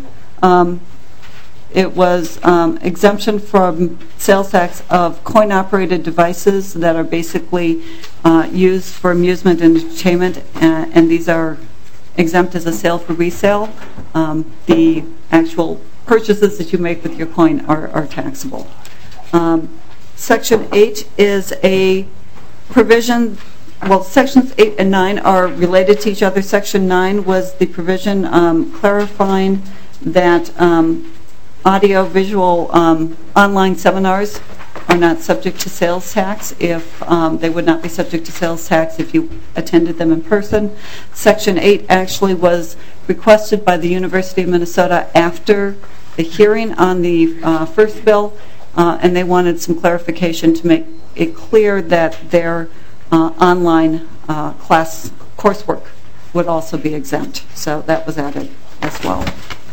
It was exemption from sales tax of coin-operated devices that are basically used for amusement and entertainment, and these are exempt as a sale for resale. The actual purchases that you make with your coin are taxable. Section 8 is a provision. Well, Sections 8 and 9 are related to each other. Section 9 was the provision clarifying that audio-visual online seminars are not subject to sales tax if they would not be subject to sales tax if you attended them in person. Section 8 actually was requested by the University of Minnesota after the hearing on the first bill, and they wanted some clarification to make it clear that their online class coursework would also be exempt. So that was added as well.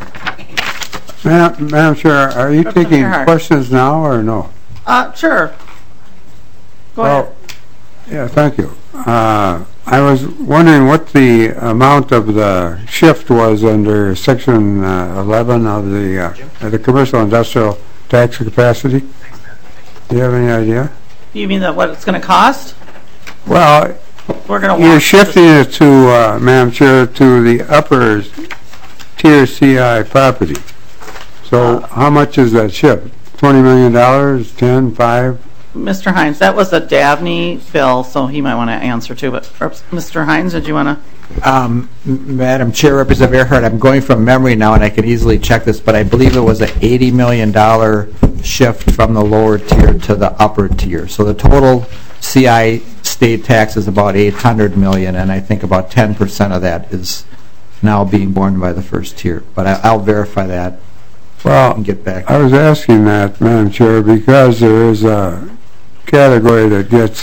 Madam Chair, are you taking questions now or no? Sure. Go ahead. Yeah, thank you. I was wondering what the amount of the shift was under Section 11 of the commercial industrial tax capacity. Do you have any idea? You mean that what it's going to cost? Well, you're shifting it to, Madam Chair, to the upper tier CI property. So how much is that shift? $20 million, 10, 5? Mr. Hines, that was a Dabney bill, so he might want to answer too. But Mr. Hines, did you want to? Madam Chair, Representative Earhart, I'm going from memory now, and I can easily check this, but I believe it was an $80 million shift from the lower tier to the upper tier. So the total CI state tax is about $800 million, and I think about 10% of that is now being borne by the first tier. But I'll verify that. Well, and get back. I was asking that, Madam Chair, because there is a category that gets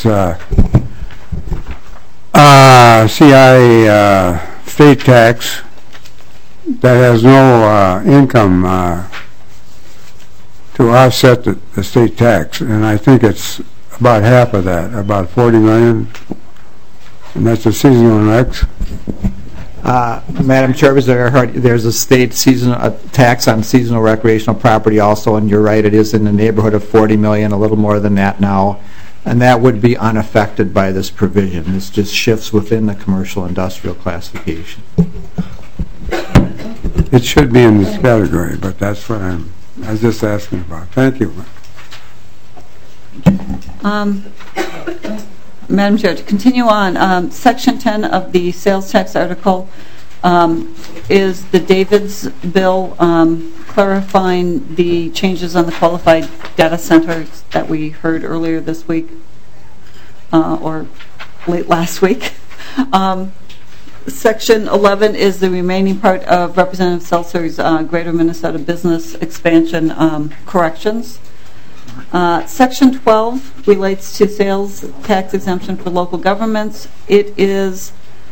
CI state tax that has no income to offset the state tax, and I think it's about half of that, about $40 million, and that's a seasonal mix. Madam Chair, there's a state tax on seasonal recreational property also, and you're right, it is in the neighborhood of $40 million, a little more than that now, and that would be unaffected by this provision. This just shifts within the commercial industrial classification. It should be in this category, but that's what I was just asking about. Thank you. Madam Chair, to continue on, Section 10 of the sales tax article is the Davids bill clarifying the changes on the qualified data centers that we heard earlier this week or late last week. Section 11 is the remaining part of Representative Seltzer's Greater Minnesota Business Expansion corrections. Section 12 relates to sales tax exemption for local governments. It is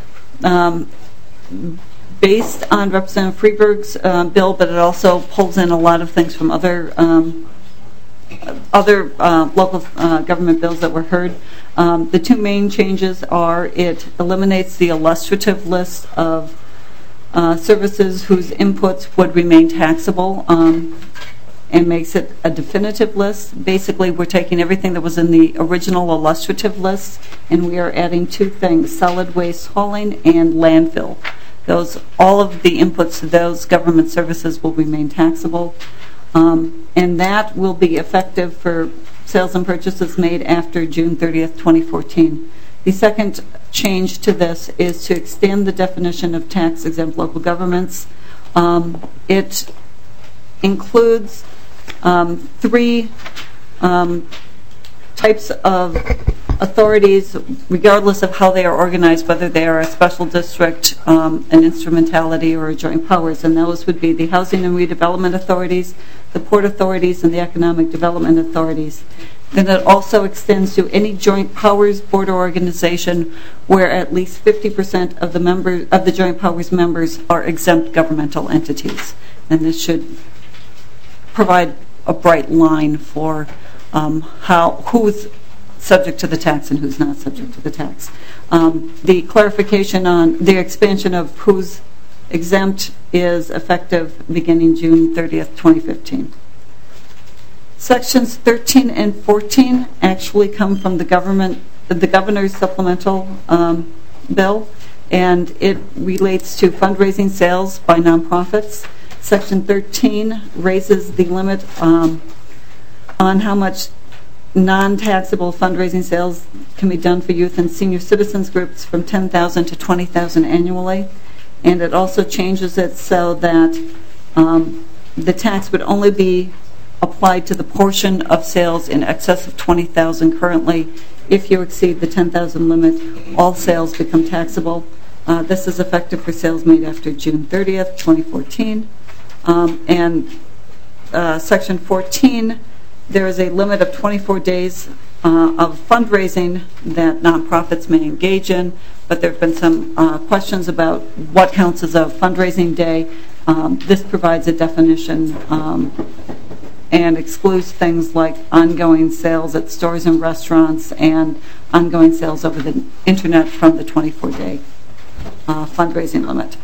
based on Representative Freeberg's bill, but it also pulls in a lot of things from other local government bills that were heard. The two main changes are it eliminates the illustrative list of services whose inputs would remain taxable and makes it a definitive list. Basically, we're taking everything that was in the original illustrative list, and we are adding two things: solid waste hauling and landfill. All of the inputs to those government services will remain taxable. and that will be effective for sales and purchases made after June 30th, 2014. The second change to this is to extend the definition of tax-exempt local governments. It includes three types of authorities, regardless of how they are organized, whether they are a special district, an instrumentality, or a joint powers, and those would be the housing and redevelopment authorities, the port authorities, and the economic development authorities. Then it also extends to any joint powers board or organization where at least 50% of the joint powers members are exempt governmental entities, and this should provide a bright line for who's subject to the tax and who's not subject to the tax. The clarification on the expansion of who's exempt is effective beginning June 30th, 2015. Sections 13 and 14 actually come from the governor's supplemental bill, and it relates to fundraising sales by nonprofits. Section 13 raises the limit on how much non-taxable fundraising sales can be done for youth and senior citizens groups from $10,000 to $20,000 annually, and it also changes it so that the tax would only be applied to the portion of sales in excess of $20,000 currently. If you exceed the $10,000 limit, all sales become taxable. This is effective for sales made after June 30th, 2014. And Section 14, there is a limit of 24 days of fundraising that nonprofits may engage in, but there have been some questions about what counts as a fundraising day. This provides a definition and excludes things like ongoing sales at stores and restaurants and ongoing sales over the internet from the 24-day fundraising limit.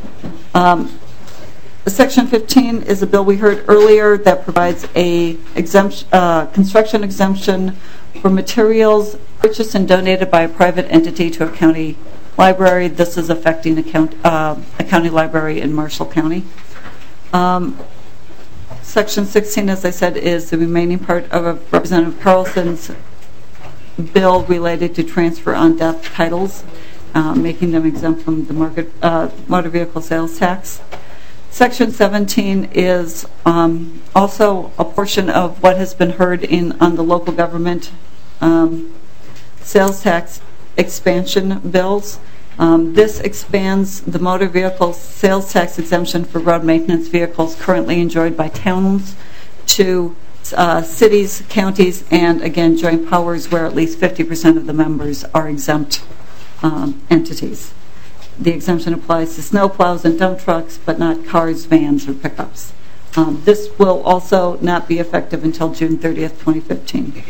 Section 15 is a bill we heard earlier that provides a construction exemption for materials purchased and donated by a private entity to a county library. This is affecting a county library in Marshall County. Section 16, as I said, is the remaining part of Representative Carlson's bill related to transfer on death titles, making them exempt from the motor vehicle sales tax. Section 17 is also a portion of what has been heard on the local government sales tax expansion bills. This expands the motor vehicle sales tax exemption for road maintenance vehicles currently enjoyed by towns to cities, counties, and again joint powers where at least 50% of the members are exempt entities. The exemption applies to snowplows and dump trucks, but not cars, vans, or pickups. This will also not be effective until June 30th, 2015.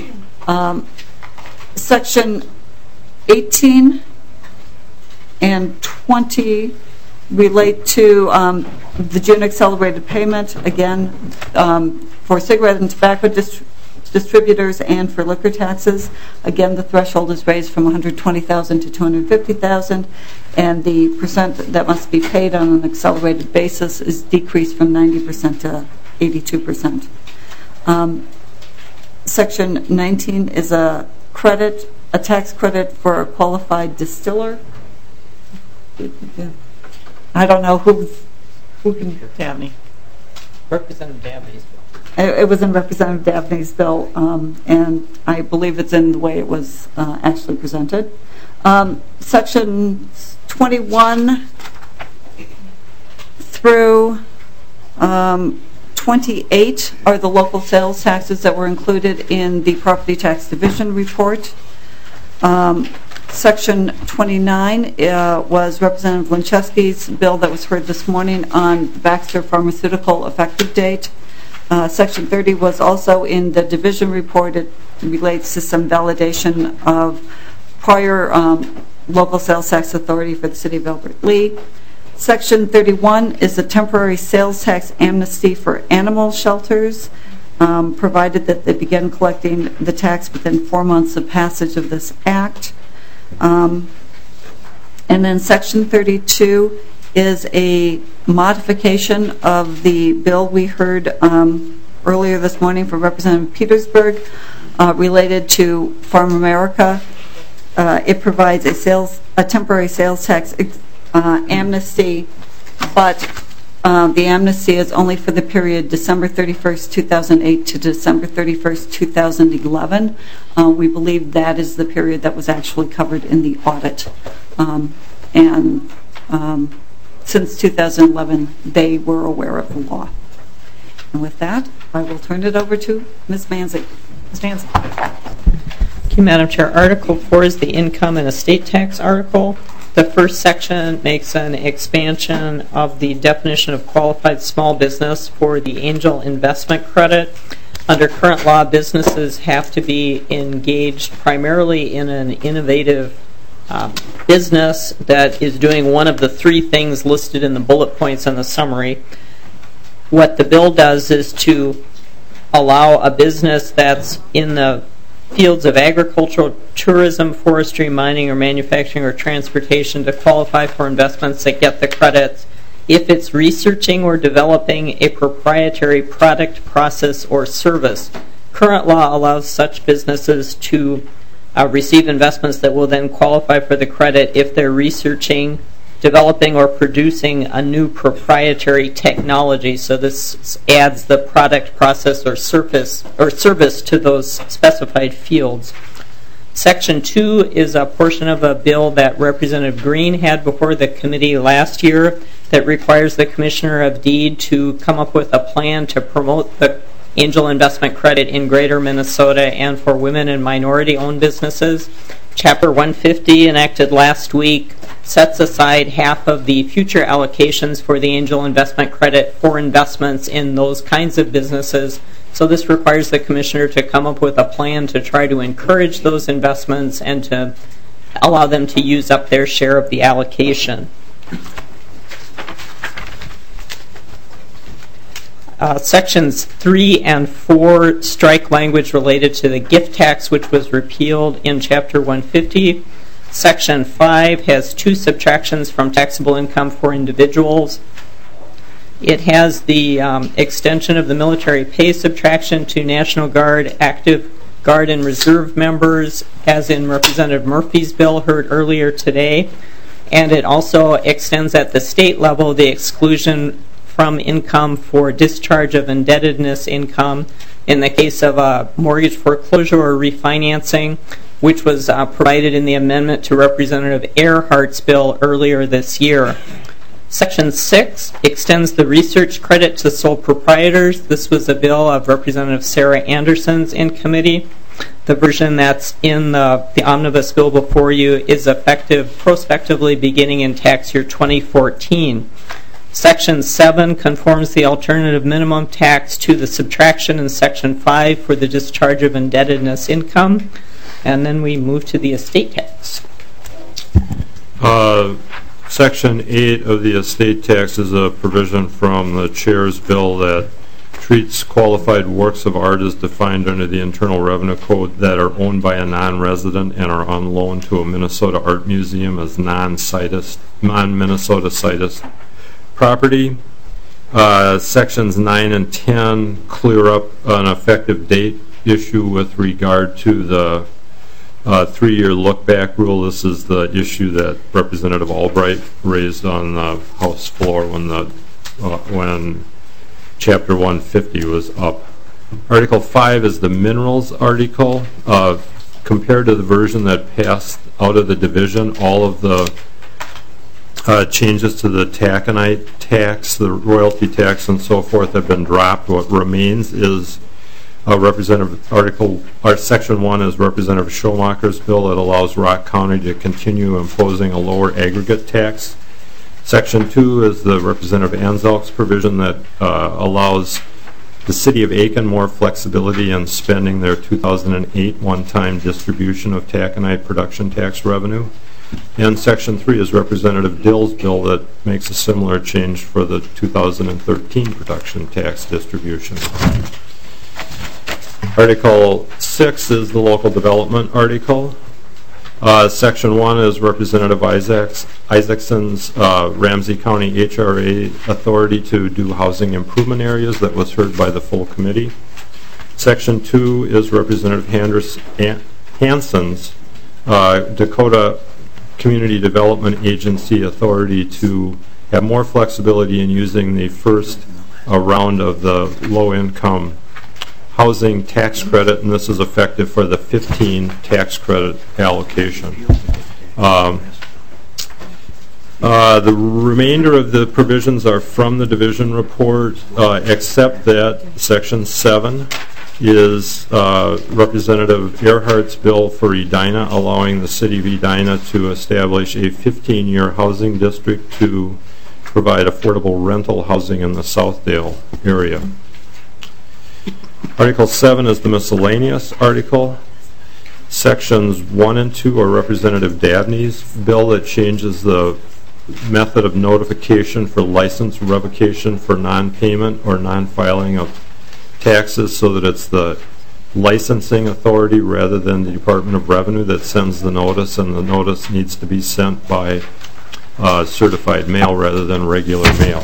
Section 18 and 20 relate to the June accelerated payment, again, for cigarette and tobacco distributors and for liquor taxes. Again, the threshold is raised from $120,000 to $250,000, and the percent that must be paid on an accelerated basis is decreased from 90% to 82%. Section 19 is a tax credit for a qualified distiller. I don't know who can. Dabney. Representative Dabney's bill. It was in Representative Dabney's bill, and I believe it's in the way it was actually presented. Section 21 through 28 are the local sales taxes that were included in the Property Tax Division report. Section 29 was Representative Linchewski's bill that was heard this morning on Baxter Pharmaceutical effective date. Section 30 was also in the division report. It relates to some validation of prior local sales tax authority for the city of Albert Lea. Section 31 is a temporary sales tax amnesty for animal shelters, provided that they begin collecting the tax within 4 months of passage of this act. And then Section 32 is a modification of the bill we heard earlier this morning from Representative Petersburg related to Farm America. It provides a temporary sales tax amnesty, but the amnesty is only for the period December 31st, 2008 to December 31st, 2011. We believe that is the period that was actually covered in the audit. Since 2011, they were aware of the law. And with that, I will turn it over to Ms. Manzi. Ms. Manzi. Thank you, Madam Chair. Article 4 is the income and estate tax article. The first section makes an expansion of the definition of qualified small business for the angel investment credit. Under current law, businesses have to be engaged primarily in an innovative business that is doing one of the three things listed in the bullet points in the summary. What the bill does is to allow a business that's in the fields of agricultural, tourism, forestry, mining, or manufacturing or transportation to qualify for investments that get the credits if it's researching or developing a proprietary product, process, or service. Current law allows such businesses to receive investments that will then qualify for the credit if they're researching, developing, or producing a new proprietary technology. So this adds the product, process, or service to those specified fields. Section 2 is a portion of a bill that Representative Green had before the committee last year that requires the Commissioner of Deed to come up with a plan to promote the angel investment credit in Greater Minnesota and for women and minority-owned businesses. Chapter 150, enacted last week, sets aside half of the future allocations for the angel investment credit for investments in those kinds of businesses. So this requires the Commissioner to come up with a plan to try to encourage those investments and to allow them to use up their share of the allocation. Sections 3 and 4 strike language related to the gift tax, which was repealed in Chapter 150. Section 5 has 2 subtractions from taxable income for individuals. It has the extension of the military pay subtraction to National Guard, active Guard, and Reserve members, as in Representative Murphy's bill heard earlier today. And it also extends at the state level the exclusion from income for discharge of indebtedness income in the case of a mortgage foreclosure or refinancing, which was provided in the amendment to Representative Earhart's bill earlier this year. Section 6 extends the research credit to sole proprietors. This was a bill of Representative Sarah Anderson's in committee. The version that's in the omnibus bill before you is effective prospectively beginning in tax year 2014. Section 7 conforms the alternative minimum tax to the subtraction in Section 5 for the discharge of indebtedness income. And then we move to the estate tax. Section 8 of the estate tax is a provision from the Chair's bill that treats qualified works of art as defined under the Internal Revenue Code that are owned by a non-resident and are on loan to a Minnesota art museum as non-Minnesota situs property. Sections 9 and 10 clear up an effective date issue with regard to the 3-year look-back rule. This is the issue that Representative Albright raised on the House floor when Chapter 150 was up. Article 5 is the minerals article. Compared to the version that passed out of the division, all of the changes to the taconite tax, the royalty tax, and so forth have been dropped. What remains is Section 1 is Representative Schomacher's bill that allows Rock County to continue imposing a lower aggregate tax. Section 2 is the Representative Anzelk's provision that allows the City of Aiken more flexibility in spending their 2008 one-time distribution of taconite production tax revenue. And Section 3 is Representative Dill's bill that makes a similar change for the 2013 production tax distribution. Article 6 is the local development article. Section 1 is Representative Isaacson's Ramsey County HRA authority to do housing improvement areas that was heard by the full committee. Section 2 is Representative Hanson's Dakota Community Development Agency authority to have more flexibility in using the first round of the low-income housing tax credit, and this is effective for the 15 tax credit allocation. The remainder of the provisions are from the division report, except that Section 7 is Representative Earhart's bill for Edina, allowing the city of Edina to establish a 15-year housing district to provide affordable rental housing in the Southdale area. Article 7 is the miscellaneous article. Sections 1 and 2 are Representative Dabney's bill that changes the method of notification for license revocation for non-payment or non-filing of taxes, so that it's the licensing authority rather than the Department of Revenue that sends the notice, and the notice needs to be sent by certified mail rather than regular mail.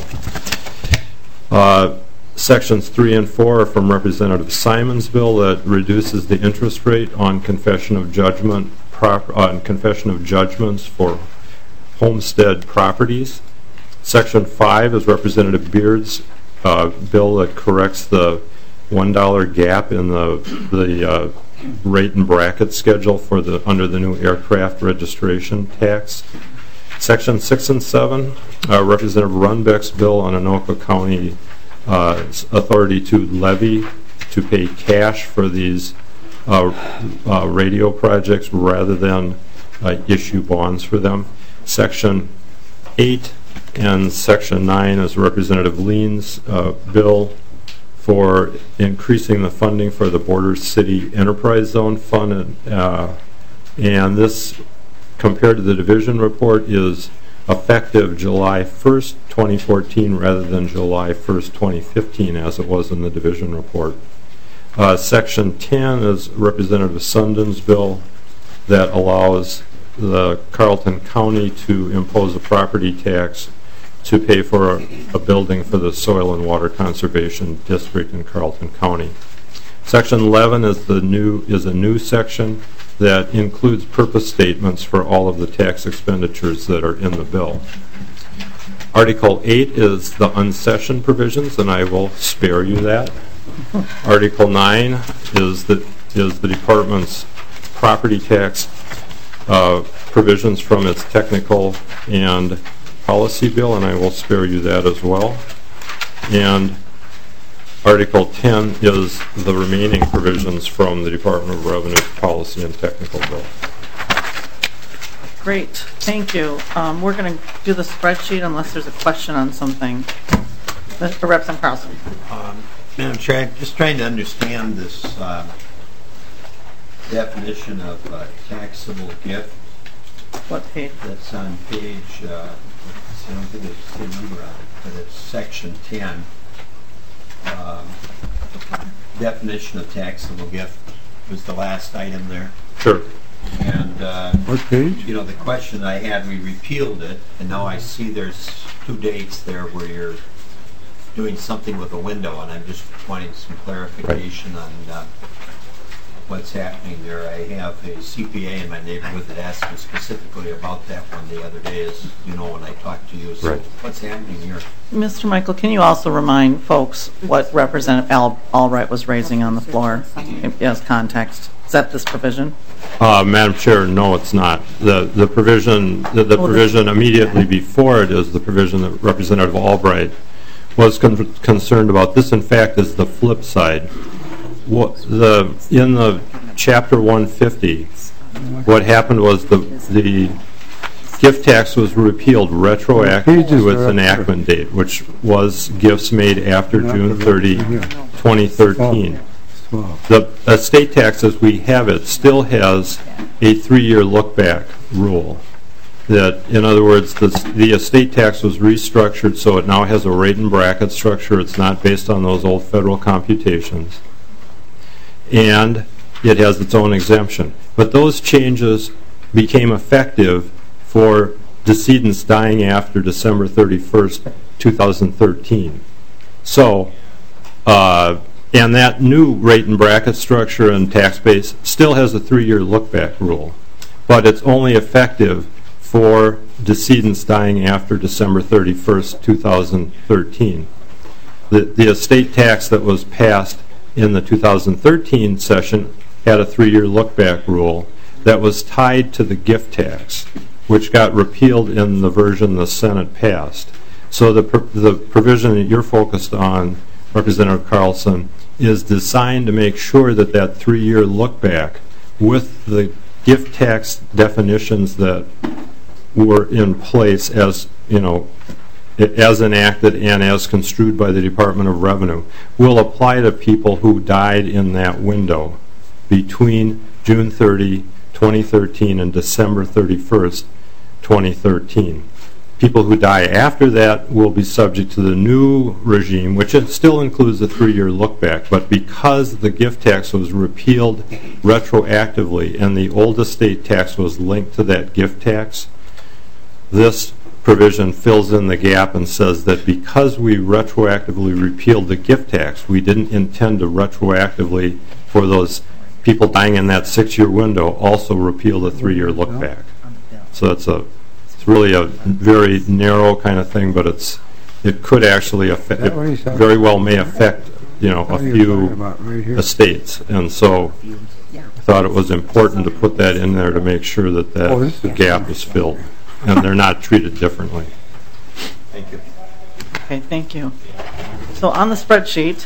Sections 3 and 4 are from Representative Simon's bill that reduces the interest rate on confession of judgment judgments for homestead properties. Section 5 is Representative Beard's bill that corrects the $1 gap in the rate and bracket schedule for under the new aircraft registration tax. Section 6 and 7, Representative Runbeck's bill on Anoka County authority to levy, to pay cash for these radio projects rather than issue bonds for them. Section 8 and Section 9 is Representative Lean's bill for increasing the funding for the Borders City Enterprise Zone Fund, and this, compared to the division report, is effective July 1st, 2014 rather than July 1st, 2015 as it was in the division report. Section 10 is Representative Sundin's bill that allows the Carleton County to impose a property tax to pay for a building for the Soil and Water Conservation District in Carleton County. Section 11 is a new section that includes purpose statements for all of the tax expenditures that are in the bill. Article 8 is the unsession provisions, and I will spare you that. Article 9 is the department's property tax provisions from its technical and policy bill, and I will spare you that as well. And Article 10 is the remaining provisions from the Department of Revenue policy and technical bill. Great, thank you. We're going to do the spreadsheet unless there's a question on something. Mr. Representative Carlson. Madam Chair, I'm just trying to understand this definition of taxable gift. What page? That's on page, I don't think it's the number on it, but it's section 10. Definition of taxable gift was the last item there. Sure. And what page? You know, the question I had, we repealed it, and now I see there's 2 dates there where you're doing something with a window, and I'm just wanting some clarification on what's happening there. I have a CPA in my neighborhood that asked me specifically about that one the other day, as you know, when I talked to you. So what's happening here? Mr. Michael, can you also remind folks what Representative Albright was raising on the floor as context? Is that this provision? Madam Chair, no, it's not. The provision immediately before it is the provision that Representative Albright was concerned about. This, in fact, is the flip side. In the Chapter 150, what happened was the gift tax was repealed retroactive to its enactment date, which was gifts made after June 30, 2013. The estate tax, as we have it, still has a 3-year look-back rule. That, in other words, the estate tax was restructured so it now has a rate and bracket structure. It's not based on those old federal computations. And it has its own exemption. But those changes became effective for decedents dying after December 31st, 2013. So, and that new rate and bracket structure and tax base still has a 3-year look-back rule, but it's only effective for decedents dying after December 31st, 2013. The estate tax that was passed in the 2013 session had a 3-year look-back rule that was tied to the gift tax, which got repealed in the version the Senate passed. So the provision that you're focused on, Representative Carlson, is designed to make sure that that 3-year look-back with the gift tax definitions that were in place as, as enacted and as construed by the Department of Revenue will apply to people who died in that window between June 30, 2013 and December 31st, 2013. People who die after that will be subject to the new regime, which it still includes the 3-year look-back, but because the gift tax was repealed retroactively and the old estate tax was linked to that gift tax, this provision fills in the gap and says that because we retroactively repealed the gift tax, we didn't intend to retroactively, for those people dying in that 6-year window, also repeal the 3-year look-back. So it's really a very narrow kind of thing, but it could actually affect, it very well may affect, a few estates. And so I thought it was important to put that in there to make sure that that gap is filled and they're not treated differently. Thank you. Okay, thank you. So on the spreadsheet,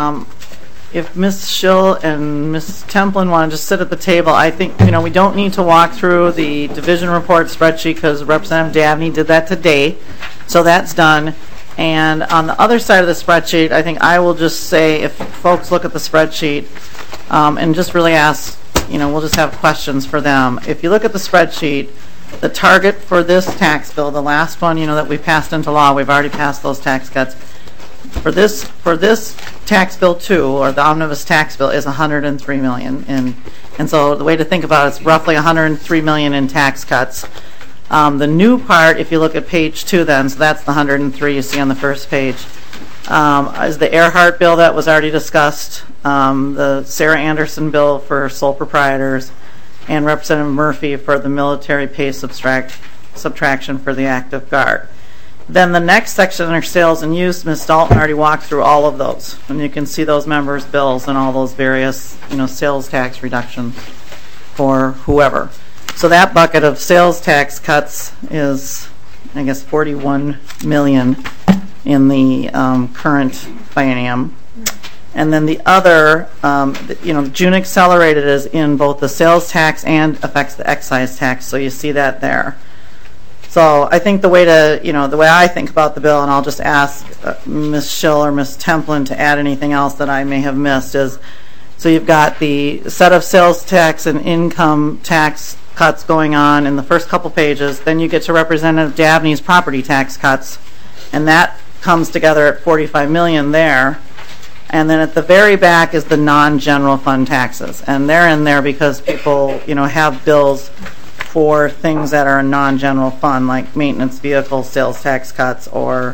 if Ms. Schill and Ms. Templin want to just sit at the table, I think, we don't need to walk through the division report spreadsheet because Representative Dabney did that today. So that's done. And on the other side of the spreadsheet, I think I will just say, if folks look at the spreadsheet and just really ask, we'll just have questions for them. If you look at the spreadsheet, the target for this tax bill, the last one, that we passed into law, we've already passed those tax cuts. For this tax bill 2, or the omnibus tax bill, is $103 million, and so the way to think about it is roughly $103 million in tax cuts. The new part, if you look at page 2, then, so that's the 103 you see on the first page, is the Earhart bill that was already discussed, the Sarah Anderson bill for sole proprietors, and Representative Murphy for the military pay subtraction for the active guard. Then the next section under sales and use, Ms. Dalton already walked through all of those, and you can see those members' bills and all those various, sales tax reductions for whoever. So that bucket of sales tax cuts is, I guess, $41 million in the current biennium. And then the other, June accelerated is in both the sales tax and affects the excise tax, so you see that there. So I think the way I think about the bill, and I'll just ask Ms. Schill or Ms. Templin to add anything else that I may have missed, is so you've got the set of sales tax and income tax cuts going on in the first couple pages. Then you get to Representative Dabney's property tax cuts, and that comes together at $45 million there. And then at the very back is the non-general fund taxes, and they're in there because people, have bills for things that are a non-general fund, like maintenance vehicle sales tax cuts, or,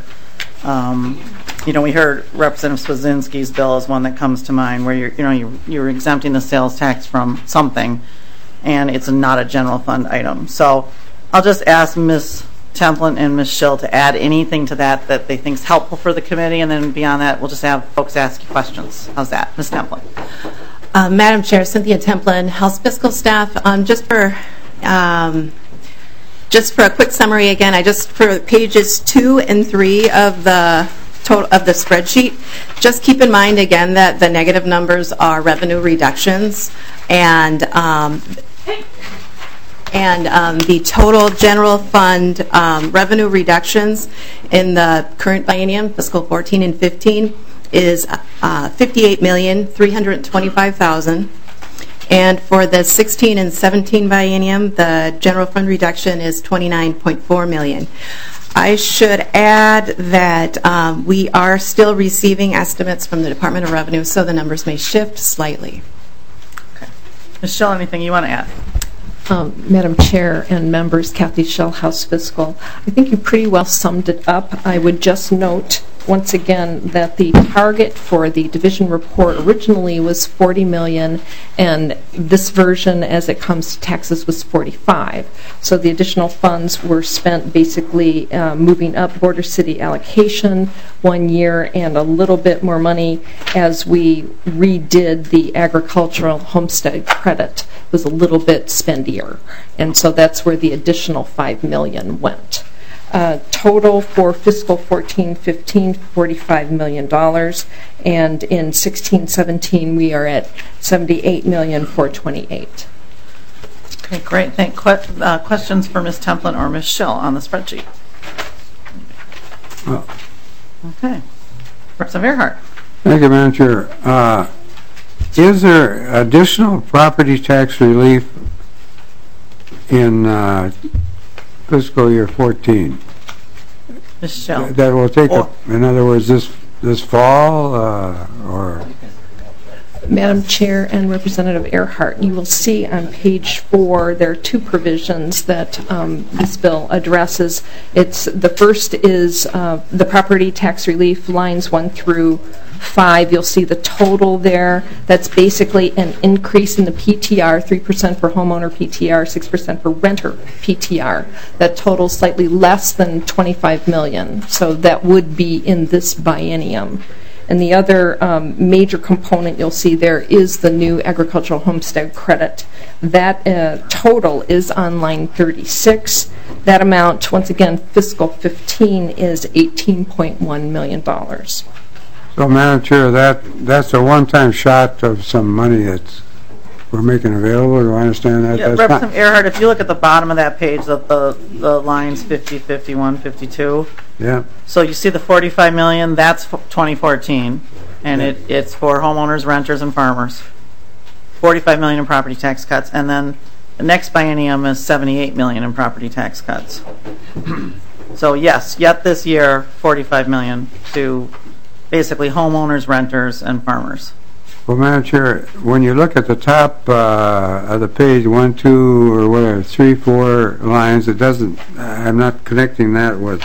we heard Representative Swazinski's bill is one that comes to mind, where you're exempting the sales tax from something, and it's not a general fund item. So I'll just ask Ms. Templin and Ms. Schill to add anything to that they think is helpful for the committee, and then beyond that, we'll just have folks ask you questions. How's that? Ms. Templin. Madam Chair, Cynthia Templin, House Fiscal Staff. Just for a quick summary again, for pages 2 and 3 of the total of the spreadsheet, just keep in mind again that the negative numbers are revenue reductions, and the total general fund revenue reductions in the current biennium, fiscal 14 and 15, is $58,325,000. And for the 16 and 17 biennium, the general fund reduction is $29.4 million. I should add that we are still receiving estimates from the Department of Revenue, so the numbers may shift slightly. Okay. Ms. Schill, anything you want to add? Madam Chair and members, Kathy Schell, House Fiscal. I think you pretty well summed it up. I would just note once again that the target for the division report originally was $40 million, and this version, as it comes to taxes, was $45. So the additional funds were spent basically moving up border city allocation 1 year and a little bit more money as we redid the agricultural homestead credit. It was a little bit spendier, and so that's where the additional $5 million went. Total for fiscal 14-15, $45 million, and in 16-17 we are at $78,428,000. Okay, great. Questions for Ms. Templin or Ms. Schell on the spreadsheet? Okay. Representative Earhart. Thank you, Madam Chair. Is there additional property tax relief in fiscal year 14? Ms. Schell. That will take up, in other words, this fall, or? Madam Chair and Representative Earhart, you will see on page 4 there are 2 provisions that this bill addresses. The first is the property tax relief lines 1 through 5. You'll see the total there. That's basically an increase in the PTR, 3% for homeowner PTR, 6% for renter PTR. That totals slightly less than $25 million. So that would be in this biennium. And the other major component you'll see there is the new agricultural homestead credit. That total is on line 36. That amount, once again, fiscal 15 is $18.1 million. So, Madam Chair, that's a one-time shot of some money that we're making available. Do I understand that? Yeah, Representative Earhart, if you look at the bottom of that page, the lines 50, 51, 52. Yeah. So you see the $45 million, that's 2014, and it's for homeowners, renters, and farmers. $45 million in property tax cuts, and then the next biennium is $78 million in property tax cuts. So yes, yet this year, $45 million to basically homeowners, renters, and farmers. Well, Madam Chair, when you look at the top of the page, 1, 2, or whatever, 3, 4 lines, it doesn't, I'm not connecting that with,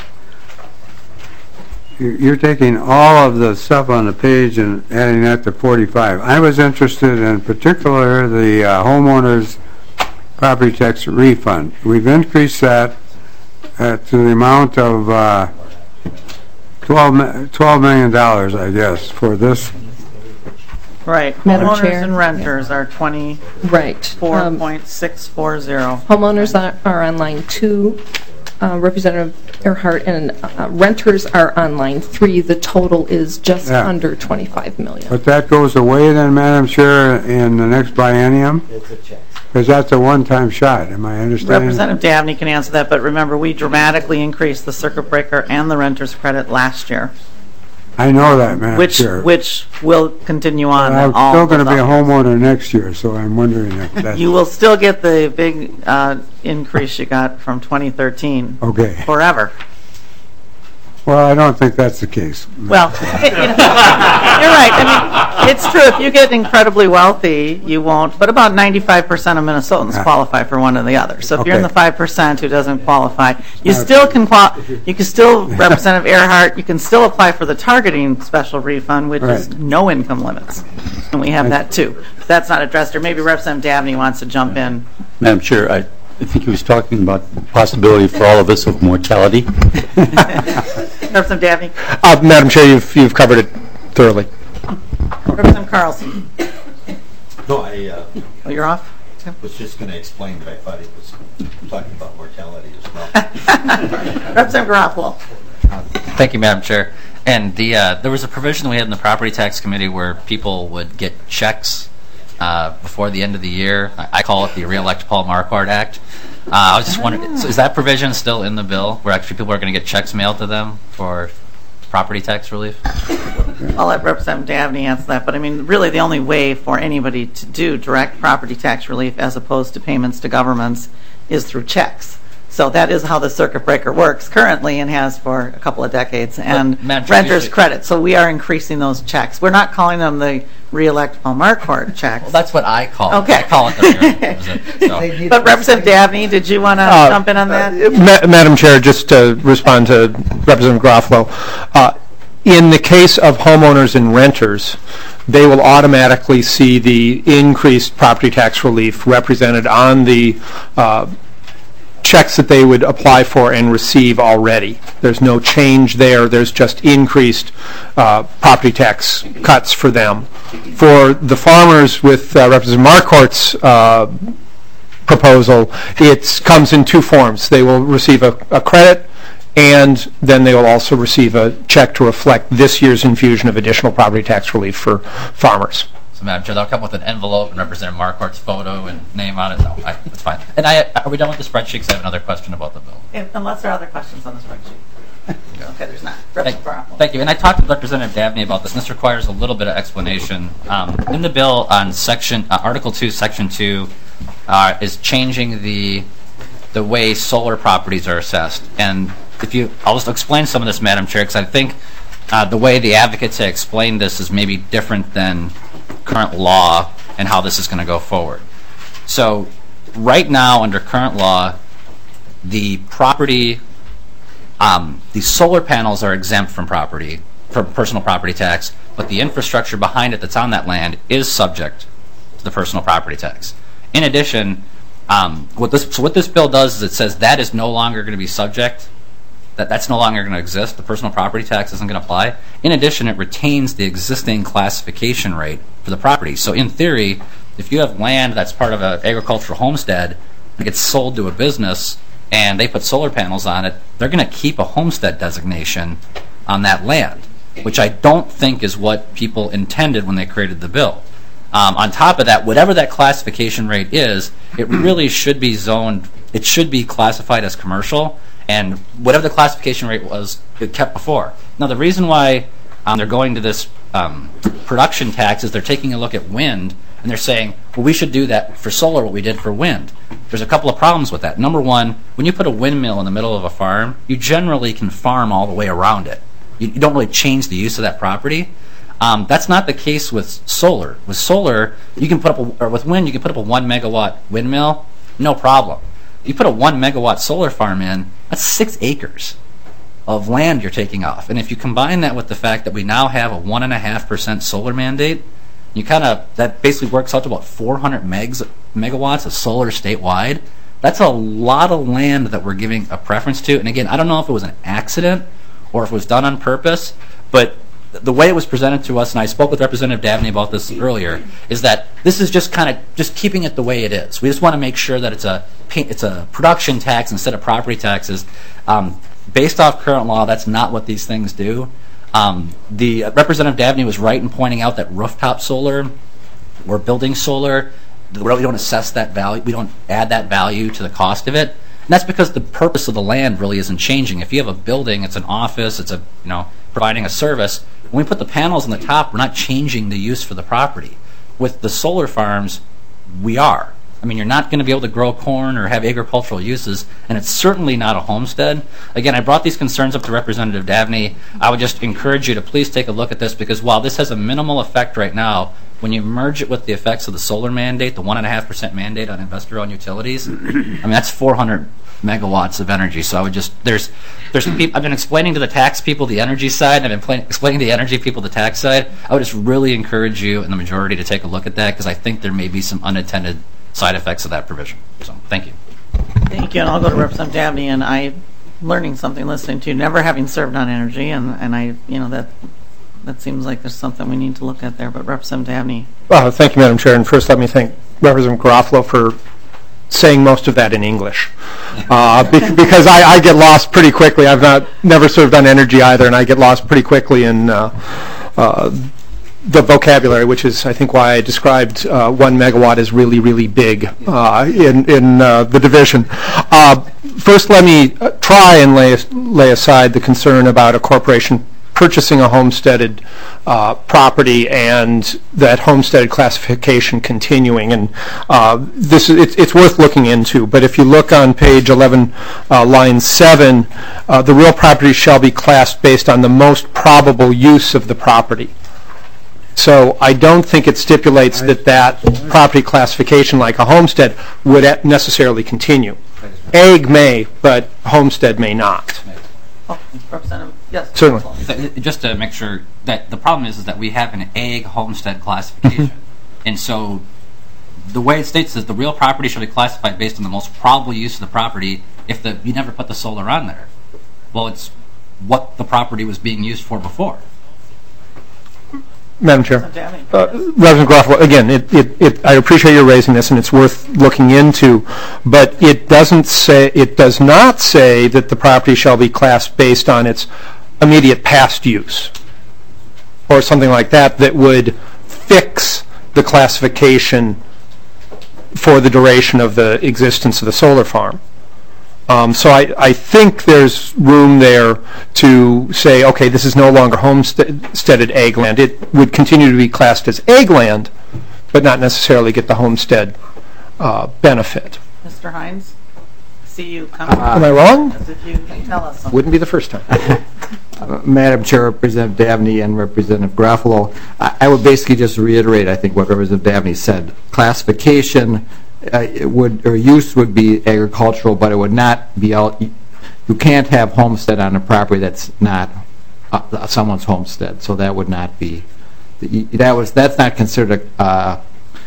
you're taking all of the stuff on the page and adding that to 45. I was interested in particular the homeowners property tax refund. We've increased that to the amount of $12 million, I guess, for this. Right. Madam Homeowners Chair. and renters are 24.640. Homeowners are on line 2, Representative Earhart, and renters are on line 3. The total is just under $25 million. But that goes away then, Madam Chair, in the next biennium? Because that's a one-time shot, am I understanding? Representative Dabney can answer that, but remember, we dramatically increased the circuit breaker and the renter's credit last year. I know that, Madam Chair. Which will continue on. I'm still going to be a homeowner next year, so I'm wondering if that's... You will still get the big increase you got from 2013. Okay. Forever. Well, I don't think that's the case. Well, you're right. I mean, it's true. If you get incredibly wealthy, you won't. But about 95% of Minnesotans qualify for one or the other. So if you're in the 5% who doesn't qualify, you still can you can still, Representative Earhart, you can still apply for the targeting special refund, which is no income limits. And we have that too. But that's not addressed. Or maybe Representative Dabney wants to jump in. Madam Chair, I think he was talking about the possibility for all of us of mortality. Representative Dabney. Madam Chair, you've covered it thoroughly. Representative Carlson. No, Oh, you're off? was just going to explain, but I thought he was talking about mortality as well. Representative Garofalo. Thank you, Madam Chair. And there was a provision we had in the Property Tax Committee where people would get checks before the end of the year. I call it the Re-elect Paul Marquardt Act. I was just wondering, so is that provision still in the bill where actually people are going to get checks mailed to them for property tax relief? I'll let Representative Dabney answer that, but I mean, really the only way for anybody to do direct property tax relief as opposed to payments to governments is through checks. So that is how the circuit breaker works currently and has for a couple of decades. And Madam Chair, renter's credit. So we are increasing those checks. We're not calling them the re-elect Paul Marquardt checks. Well, that's what I call it. Okay. I call it the re-elect. But Representative Dabney, did you want to jump in on that? Madam Chair, just to respond to Representative Garofalo, in the case of homeowners and renters, they will automatically see the increased property tax relief represented on the checks that they would apply for and receive already. There's no change there. There's just increased property tax cuts for them. For the farmers with Representative Marquardt's proposal, it comes in two forms. They will receive a credit, and then they will also receive a check to reflect this year's infusion of additional property tax relief for farmers. So, Madam Chair, they'll come with an envelope and Representative Marquardt's photo and name on it. No, it's fine. And are we done with the spreadsheet? Because I have another question about the bill. Unless there are other questions on the spreadsheet. Okay, there's not. Thank you. And I talked with Representative Dabney about this, and this requires a little bit of explanation. In the bill on Article 2, Section 2, is changing the way solar properties are assessed. And I'll just explain some of this, Madam Chair, because I think the way the advocates have explained this is maybe different than current law and how this is going to go forward. So right now, under current law, the solar panels are exempt from personal property tax, but the infrastructure behind it that's on that land is subject to the personal property tax. In addition, what this bill does is it says that is no longer going to be subject. That's no longer going to exist. The personal property tax isn't going to apply. In addition, it retains the existing classification rate for the property. So in theory, if you have land that's part of an agricultural homestead and gets sold to a business and they put solar panels on it, they're going to keep a homestead designation on that land, which I don't think is what people intended when they created the bill. On top of that, whatever that classification rate is, it really should be zoned, it should be classified as commercial, and whatever the classification rate was, it kept before. Now, the reason why they're going to this production tax is they're taking a look at wind, and they're saying, well, we should do that for solar what we did for wind. There's a couple of problems with that. Number one, when you put a windmill in the middle of a farm, you generally can farm all the way around it. You don't really change the use of that property. That's not the case with solar. With solar, you can put up, or with wind, you can put up a 1 megawatt windmill, no problem. You put a 1 megawatt solar farm in, that's 6 acres of land you're taking off. And if you combine that with the fact that we now have a 1.5% solar mandate, that basically works out to about 400 megawatts of solar statewide. That's a lot of land that we're giving a preference to. And again, I don't know if it was an accident or if it was done on purpose, but the way it was presented to us, and I spoke with Representative Dabney about this earlier, is that this is just just keeping it the way it is. We just want to make sure that it's a production tax instead of property taxes. Based off current law, that's not what these things do. The Representative Dabney was right in pointing out that rooftop solar or building solar, we don't assess that value. We don't add that value to the cost of it. And that's because the purpose of the land really isn't changing. If you have a building, it's an office, it's providing a service. When we put the panels on the top, we're not changing the use for the property. With the solar farms, we are. I mean, you're not going to be able to grow corn or have agricultural uses, and it's certainly not a homestead. Again, I brought these concerns up to Representative Dabney. I would just encourage you to please take a look at this, because while this has a minimal effect right now, when you merge it with the effects of the solar mandate, the 1.5% mandate on investor-owned utilities, I mean, that's 400 megawatts of energy. So I would just, there's people, I've been explaining to the tax people the energy side, and I've been explaining to the energy people the tax side. I would just really encourage you and the majority to take a look at that, because I think there may be some unintended side effects of that provision. So, thank you. Thank you, and I'll go to Representative Dabney, and I'm learning something listening to you, never having served on energy, and I, that seems like there's something we need to look at there, but Representative Dabney. Well, thank you, Madam Chair, and first let me thank Representative Garofalo for saying most of that in English, because I get lost pretty quickly. I've never served on energy either, and I get lost pretty quickly in the vocabulary, which is, I think, why I described 1 megawatt as really, really big in the division. First, let me try and lay aside the concern about a corporation purchasing a homesteaded property and that homesteaded classification continuing. And it's worth looking into. But if you look on page 11, line 7, the real property shall be classed based on the most probable use of the property. So I don't think it stipulates that property classification, like a homestead, would necessarily continue. Ag may, but homestead may not. Representative, yes. Certainly. Just to make sure that the problem is that we have an ag homestead classification. And so the way it states is the real property shall be classified based on the most probable use of the property if you never put the solar on there. Well, it's what the property was being used for before. Madam Chair. Representative Garofalo, again, I appreciate you raising this, and it's worth looking into, but it does not say that the property shall be classed based on its immediate past use or something like that would fix the classification for the duration of the existence of the solar farm. So I think there's room there to say, okay, this is no longer homesteaded ag land. It would continue to be classed as ag land, but not necessarily get the homestead benefit. Mr. Hines, see you coming. Am I wrong? As if you can tell us something. Wouldn't be the first time. Madam Chair, Representative Dabney and Representative Garofalo, I would basically just reiterate, I think, what Representative Dabney said. Classification use would be agricultural, but it would not be you can't have homestead on a property that's not someone's homestead, so that would not be that's not considered a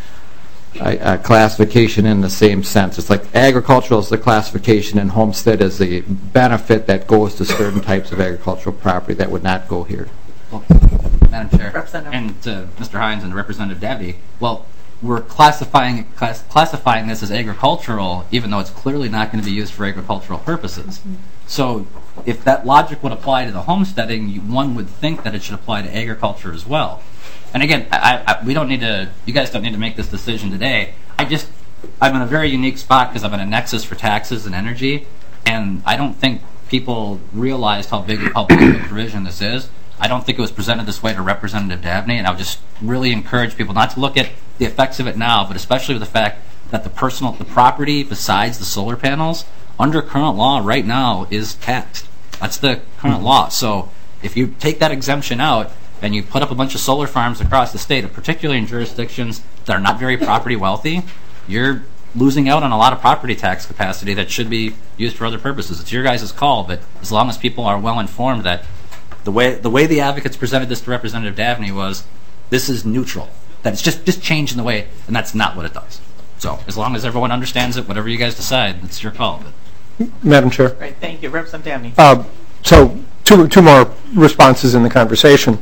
classification in the same sense. It's like agricultural is the classification and homestead is the benefit that goes to certain types of agricultural property that would not go here. Well, Madam Chair, and Mr. Hines and Representative Dabney, well, we're classifying this as agricultural, even though it's clearly not going to be used for agricultural purposes. So if that logic would apply to the homesteading, one would think that it should apply to agriculture as well. And again, we don't need to. You guys don't need to make this decision today. I'm in a very unique spot because I'm in a nexus for taxes and energy, and I don't think people realized how big a public provision this is. I don't think it was presented this way to Representative Dabney, and I would just really encourage people not to look at the effects of it now, but especially with the fact that the property besides the solar panels, under current law right now, is taxed. That's the current law. So if you take that exemption out and you put up a bunch of solar farms across the state, particularly in jurisdictions that are not very property wealthy, you're losing out on a lot of property tax capacity that should be used for other purposes. It's your guys' call, but as long as people are well informed that the way the advocates presented this to Representative Dabney was, this is neutral. That it's just changing the way, and that's not what it does. So as long as everyone understands it, whatever you guys decide, it's your call. Madam Chair. Great, thank you. Representative Dabney. So two more responses in the conversation.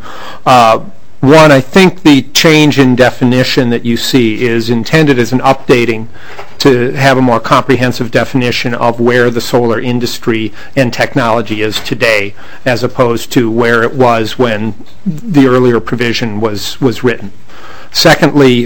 One, I think the change in definition that you see is intended as an updating to have a more comprehensive definition of where the solar industry and technology is today, as opposed to where it was when the earlier provision was written. Secondly,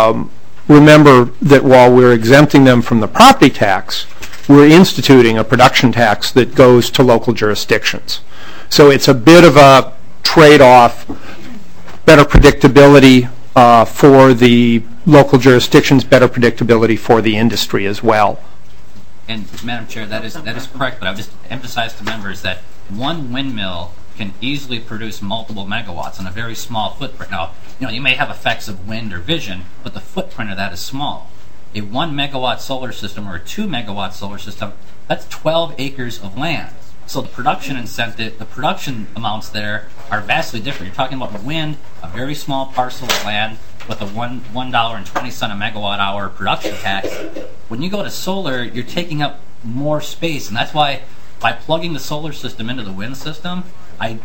remember that while we're exempting them from the property tax, we're instituting a production tax that goes to local jurisdictions. So it's a bit of a trade-off, better predictability for the local jurisdictions, better predictability for the industry as well. And Madam Chair, that is correct, but I'll just emphasize to members that one windmill can easily produce multiple megawatts on a very small footprint. Now, you may have effects of wind or vision, but the footprint of that is small. A 1 megawatt solar system or a 2 megawatt solar system, that's 12 acres of land. So the production incentive, the production amounts there are vastly different. You're talking about wind, a very small parcel of land with a $1.20 a megawatt hour production tax. When you go to solar, you're taking up more space, and that's why by plugging the solar system into the wind system, and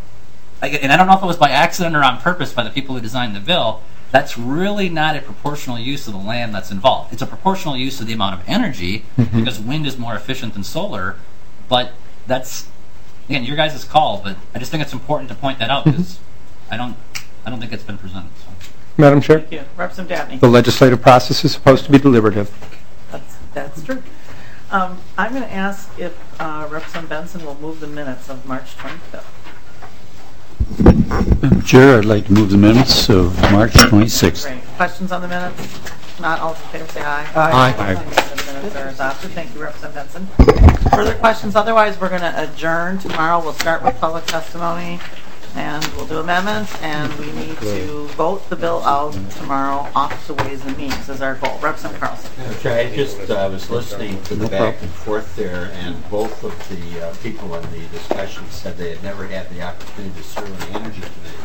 I don't know if it was by accident or on purpose by the people who designed the bill, that's really not a proportional use of the land that's involved. It's a proportional use of the amount of energy because wind is more efficient than solar, but that's, again, your guys' call, but I just think it's important to point that out because I don't think it's been presented. So. Madam Chair? Thank you. Representative Dabney. The legislative process is supposed to be deliberative. That's true. I'm going to ask if Representative Benson will move the minutes of March 25th. Madam Chair, I'd like to move the minutes of March 26th. Great. Questions on the minutes? Not all in favor, say aye. Aye. The minutes are adopted. Thank you, Representative Benson. Further questions? Otherwise, we're going to adjourn tomorrow. We'll start with public testimony, and we'll do amendments, and we need to vote the bill out tomorrow off the Ways and Means is our goal. Representative Carlson. Okay, I just was listening to the back and forth there, and both of the people in the discussion said they had never had the opportunity to serve on the Energy Committee.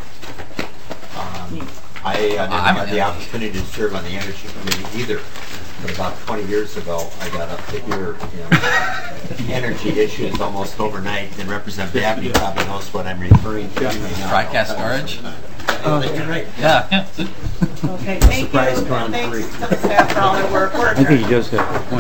I didn't have the opportunity to serve on the Energy Committee either. But about 20 years ago, I got up to hear energy issues almost overnight, and Representative Dabney probably knows what I'm referring to. TriCast storage? Oh, you're right. Yeah. Okay, thank you. Thanks to the staff for all their work. I think he does have a point.